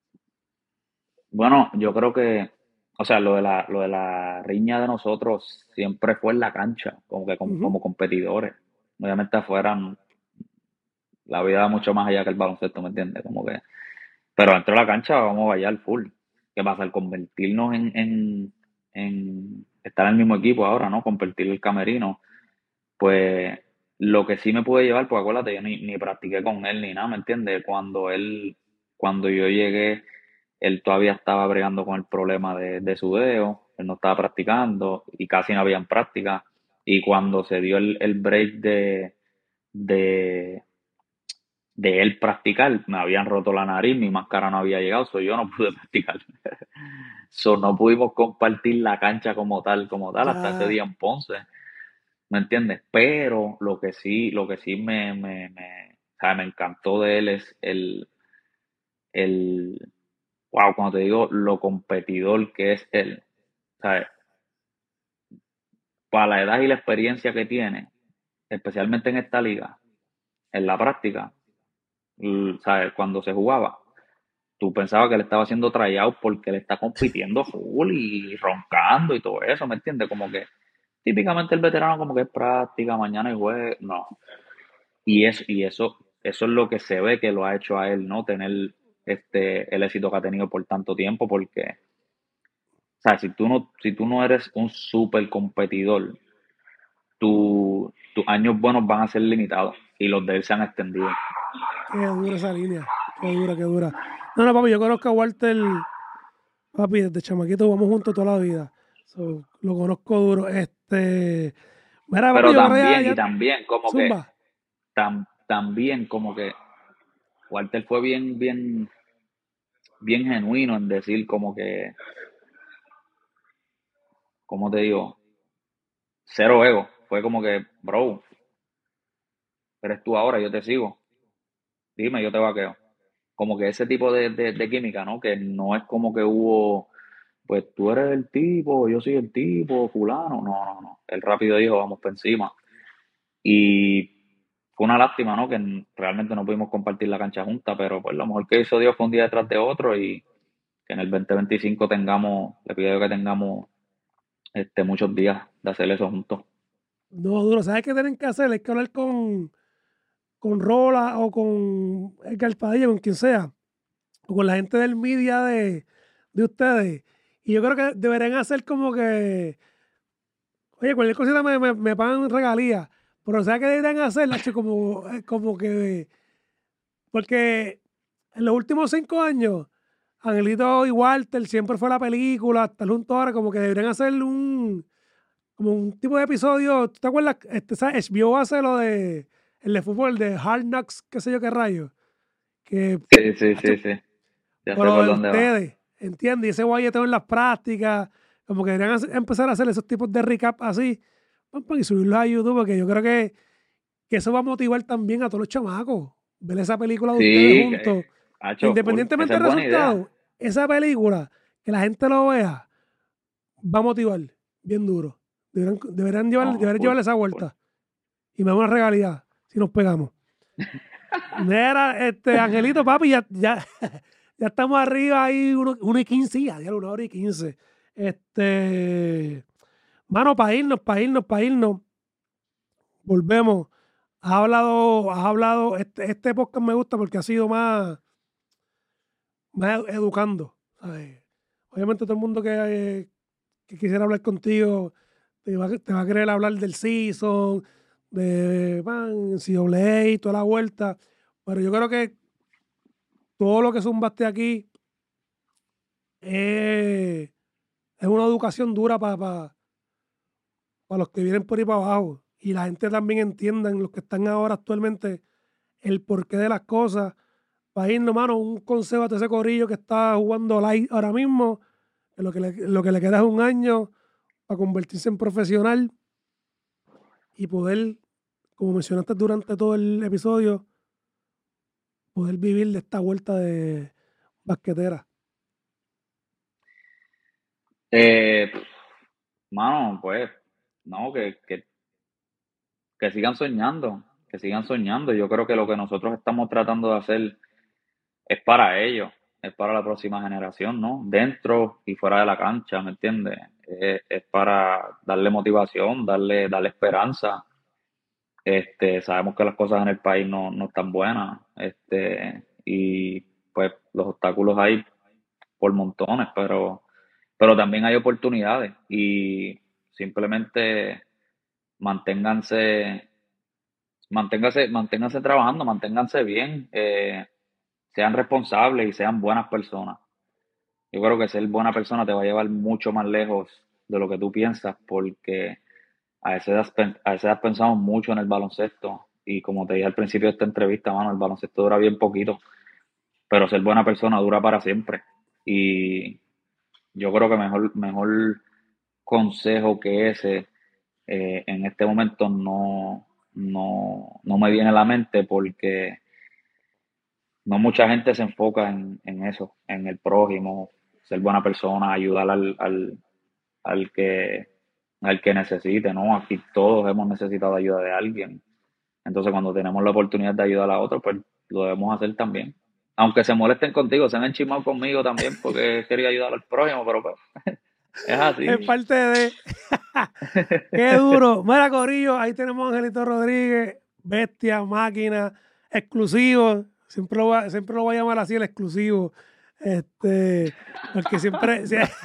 Bueno, yo creo que, o sea, lo de la, lo de la riña de nosotros siempre fue en la cancha, como que como, Ujú. como competidores. Obviamente afuera mm, la vida va mucho más allá que el baloncesto, ¿me entiendes? Como que, pero dentro de la cancha vamos a bailar full. ¿Qué pasa? Al convertirnos en, en, en estar en el mismo equipo ahora, ¿no? Convertir el camerino, pues lo que sí me pude llevar, pues acuérdate, yo ni, ni practiqué con él ni nada, ¿me entiendes? Cuando él, cuando yo llegué, él todavía estaba bregando con el problema de, de su dedo, él no estaba practicando y casi no habían práctica. Y cuando se dio el, el break de, de, de él practicar, me habían roto la nariz, mi máscara no había llegado, so yo no pude practicar. So no pudimos compartir la cancha como tal, como tal, hasta ese Ya, día en Ponce. ¿Me entiendes? Pero lo que sí, lo que sí me, me, me, o sea, me encantó de él es el, el, wow, cuando te digo lo competidor que es él, ¿sabes? Para la edad y la experiencia que tiene, especialmente en esta liga, en la práctica, l- ¿sabes? Cuando se jugaba, tú pensabas que le estaba haciendo tryout porque le está compitiendo full y roncando y todo eso, ¿me entiendes? Como que típicamente el veterano como que es práctica, mañana y jueves, no. Y eso, y eso, eso es lo que se ve que lo ha hecho a él, ¿no? Tener este, el éxito que ha tenido por tanto tiempo, porque, o sea, si tú no, si tú no eres un súper competidor, tu, tus años buenos van a ser limitados y los de él se han extendido. qué dura esa línea. Qué dura, qué dura. No, no, papi, yo conozco a Walter, papi, desde chamaquito vamos juntos toda la vida. So, lo conozco duro. Este, mira, papi, Pero yo creo ya, también, y ya, también, como que, zumba. tam, también como que Walter fue bien, bien, bien genuino en decir como que, como te digo, cero ego. Fue como que, bro, eres tú ahora, yo te sigo. Dime, yo te vaqueo. Como que ese tipo de, de, de química, ¿no? Que no es como que hubo, pues tú eres el tipo, yo soy el tipo, fulano. No, no, no. Él rápido dijo, vamos por encima. Y fue una lástima, ¿no? Que n- realmente no pudimos compartir la cancha junta, pero pues lo mejor que hizo Dios fue un día detrás de otro y que en el dos mil veinticinco tengamos, le pido yo que tengamos este, muchos días de hacer eso juntos. No, duro. ¿Sabes qué tienen que hacer? Hay que hablar con, con Rola o con el Padilla, con quien sea, o con la gente del media de, de ustedes. Y yo creo que deberían hacer como que, oye, cualquier cosita me, me, me pagan regalías. Pero ¿sabes qué deberían hacer? Nacho? Como, eh, como que, porque en los últimos cinco años, Angelito y Walter siempre fue la película, hasta junto ahora, como que deberían hacer un, como un tipo de episodio. ¿Tú te acuerdas? Este, ¿sabes? H B O hace lo de el de fútbol, de Hard Knocks, qué sé yo qué rayo. Que, Sí, sí, sí, hacho, sí. Ya sé pero por de dónde va. ustedes, ¿entiendes? Y ese guayeteo en las prácticas, como que deberían hacer- empezar a hacer esos tipos de recap así, pam, pam, y subirlos a YouTube, porque yo creo que, que eso va a motivar también a todos los chamacos. Ver esa película de ustedes Sí, que, juntos. hacho, full. Independientemente Esa es del buena idea. resultado, esa película, que la gente lo vea, va a motivar bien duro, Deberían, deberían, llevar, No, deberían full, llevarle esa full. vuelta. Y me da una regalía si nos pegamos. Mira, este, Angelito, papi, ya, ya, ya estamos arriba ahí, uno, uno y quince, ya, ya, una hora y quince. Este, mano, para irnos, para irnos, para irnos. Volvemos. Has hablado, has hablado, este, este podcast me gusta porque ha sido más, más edu- educando, ¿sabes? Obviamente todo el mundo que, eh, que quisiera hablar contigo te va, a- te va a querer hablar del season, de man, C A A y toda la vuelta. Pero yo creo que todo lo que zumbaste aquí es, es una educación dura para los que vienen por ahí para abajo. Y la gente también entiendan, los que están ahora actualmente, el porqué de las cosas. Para irnos, mano, un consejo a ese corillo que está jugando light ahora mismo, que lo que le, lo que le queda es un año para convertirse en profesional y poder, como mencionaste durante todo el episodio, poder vivir de esta vuelta de basquetera. Eh, mano, pues, no, que, que, que sigan soñando, que sigan soñando. Yo creo que lo que nosotros estamos tratando de hacer es para ellos, es para la próxima generación, ¿no? Dentro y fuera de la cancha, ¿me entiendes? Es, es para darle motivación, darle, darle esperanza. Este, sabemos que las cosas en el país no, no están buenas, este, y pues los obstáculos hay por montones, pero, pero también hay oportunidades y simplemente manténganse, manténganse, manténganse trabajando, manténganse bien, eh, sean responsables y sean buenas personas. Yo creo que ser buena persona te va a llevar mucho más lejos de lo que tú piensas, porque a esa edad, pen- a esa edad pensamos mucho en el baloncesto. Y como te dije al principio de esta entrevista, mano, el baloncesto dura bien poquito, pero ser buena persona dura para siempre. Y yo creo que mejor, mejor consejo que ese eh, en este momento no, no, no me viene a la mente porque no mucha gente se enfoca en, en eso, en el prójimo, ser buena persona, ayudar al, al, al que, al que necesite, ¿no? Aquí todos hemos necesitado ayuda de alguien. Entonces, cuando tenemos la oportunidad de ayudar a otro, pues lo debemos hacer también. Aunque se molesten contigo, se han enchismado conmigo también porque quería ayudar al prójimo, pero pues, es Es así. parte de... ¡Qué duro! Mira, corillo, ahí tenemos a Angelito Rodríguez, bestia, máquina, exclusivo. Siempre lo, voy a, siempre lo voy a llamar así, el exclusivo. Este, porque siempre...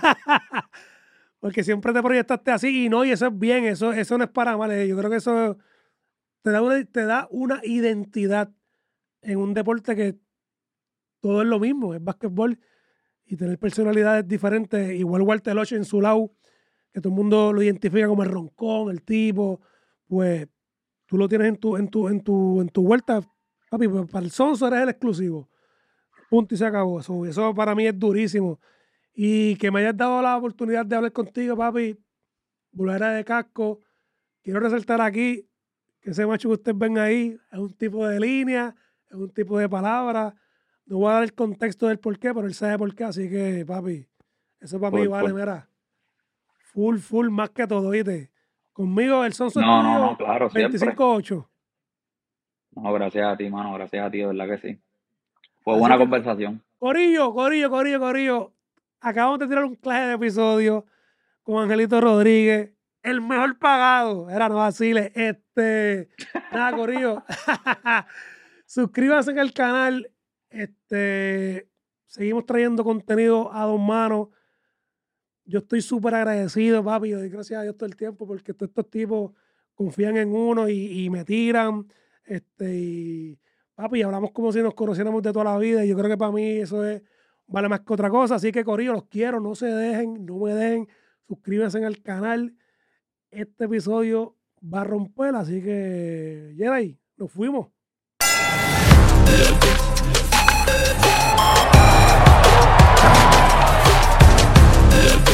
porque siempre te proyectaste así y no, y eso es bien, eso, eso no es para mal. eh, Yo creo que eso te da una, te da una identidad en un deporte que todo es lo mismo, es básquetbol y tener personalidades diferentes. Igual Walter Oche en su lado, que todo el mundo lo identifica como el roncón, el tipo, pues tú lo tienes en tu, en tu, en tu, en tu vuelta, papi, pues para el Sonso eres el exclusivo. Punto y se acabó. Eso, eso para mí es durísimo. Y que me hayas dado la oportunidad de hablar contigo, papi, Bulera de Casco. Quiero resaltar aquí que ese macho que ustedes ven ahí es un tipo de línea, es un tipo de palabra. No voy a dar el contexto del por qué, pero él sabe por qué. Así que, papi, eso para mí Full, vale, full. mira, full, full, más que todo, ¿viste? Conmigo, el Sonso No, no, no, Estudio claro, siempre. veinticinco ocho. No, gracias a ti, mano, gracias a ti, de verdad que sí. Fue Así buena que, conversación. Corillo, Corillo, Corillo, Corillo. Acabamos de tirar un clase de episodio con Angelito Rodríguez, el mejor pagado. Era no vaciles. Este, nada, Corillo. Suscríbanse al canal. Este, seguimos trayendo contenido a dos manos. Yo estoy súper agradecido, papi. Yo doy gracias a Dios todo el tiempo porque todos estos tipos confían en uno y, y me tiran. Este, y papi, hablamos como si nos conociéramos de toda la vida. Y yo creo que para mí eso es, vale más que otra cosa. Así que, Corillo, los quiero. No se dejen, no me dejen. Suscríbanse al canal. Este episodio va a romper, así que, Jedi, nos fuimos. Yeah.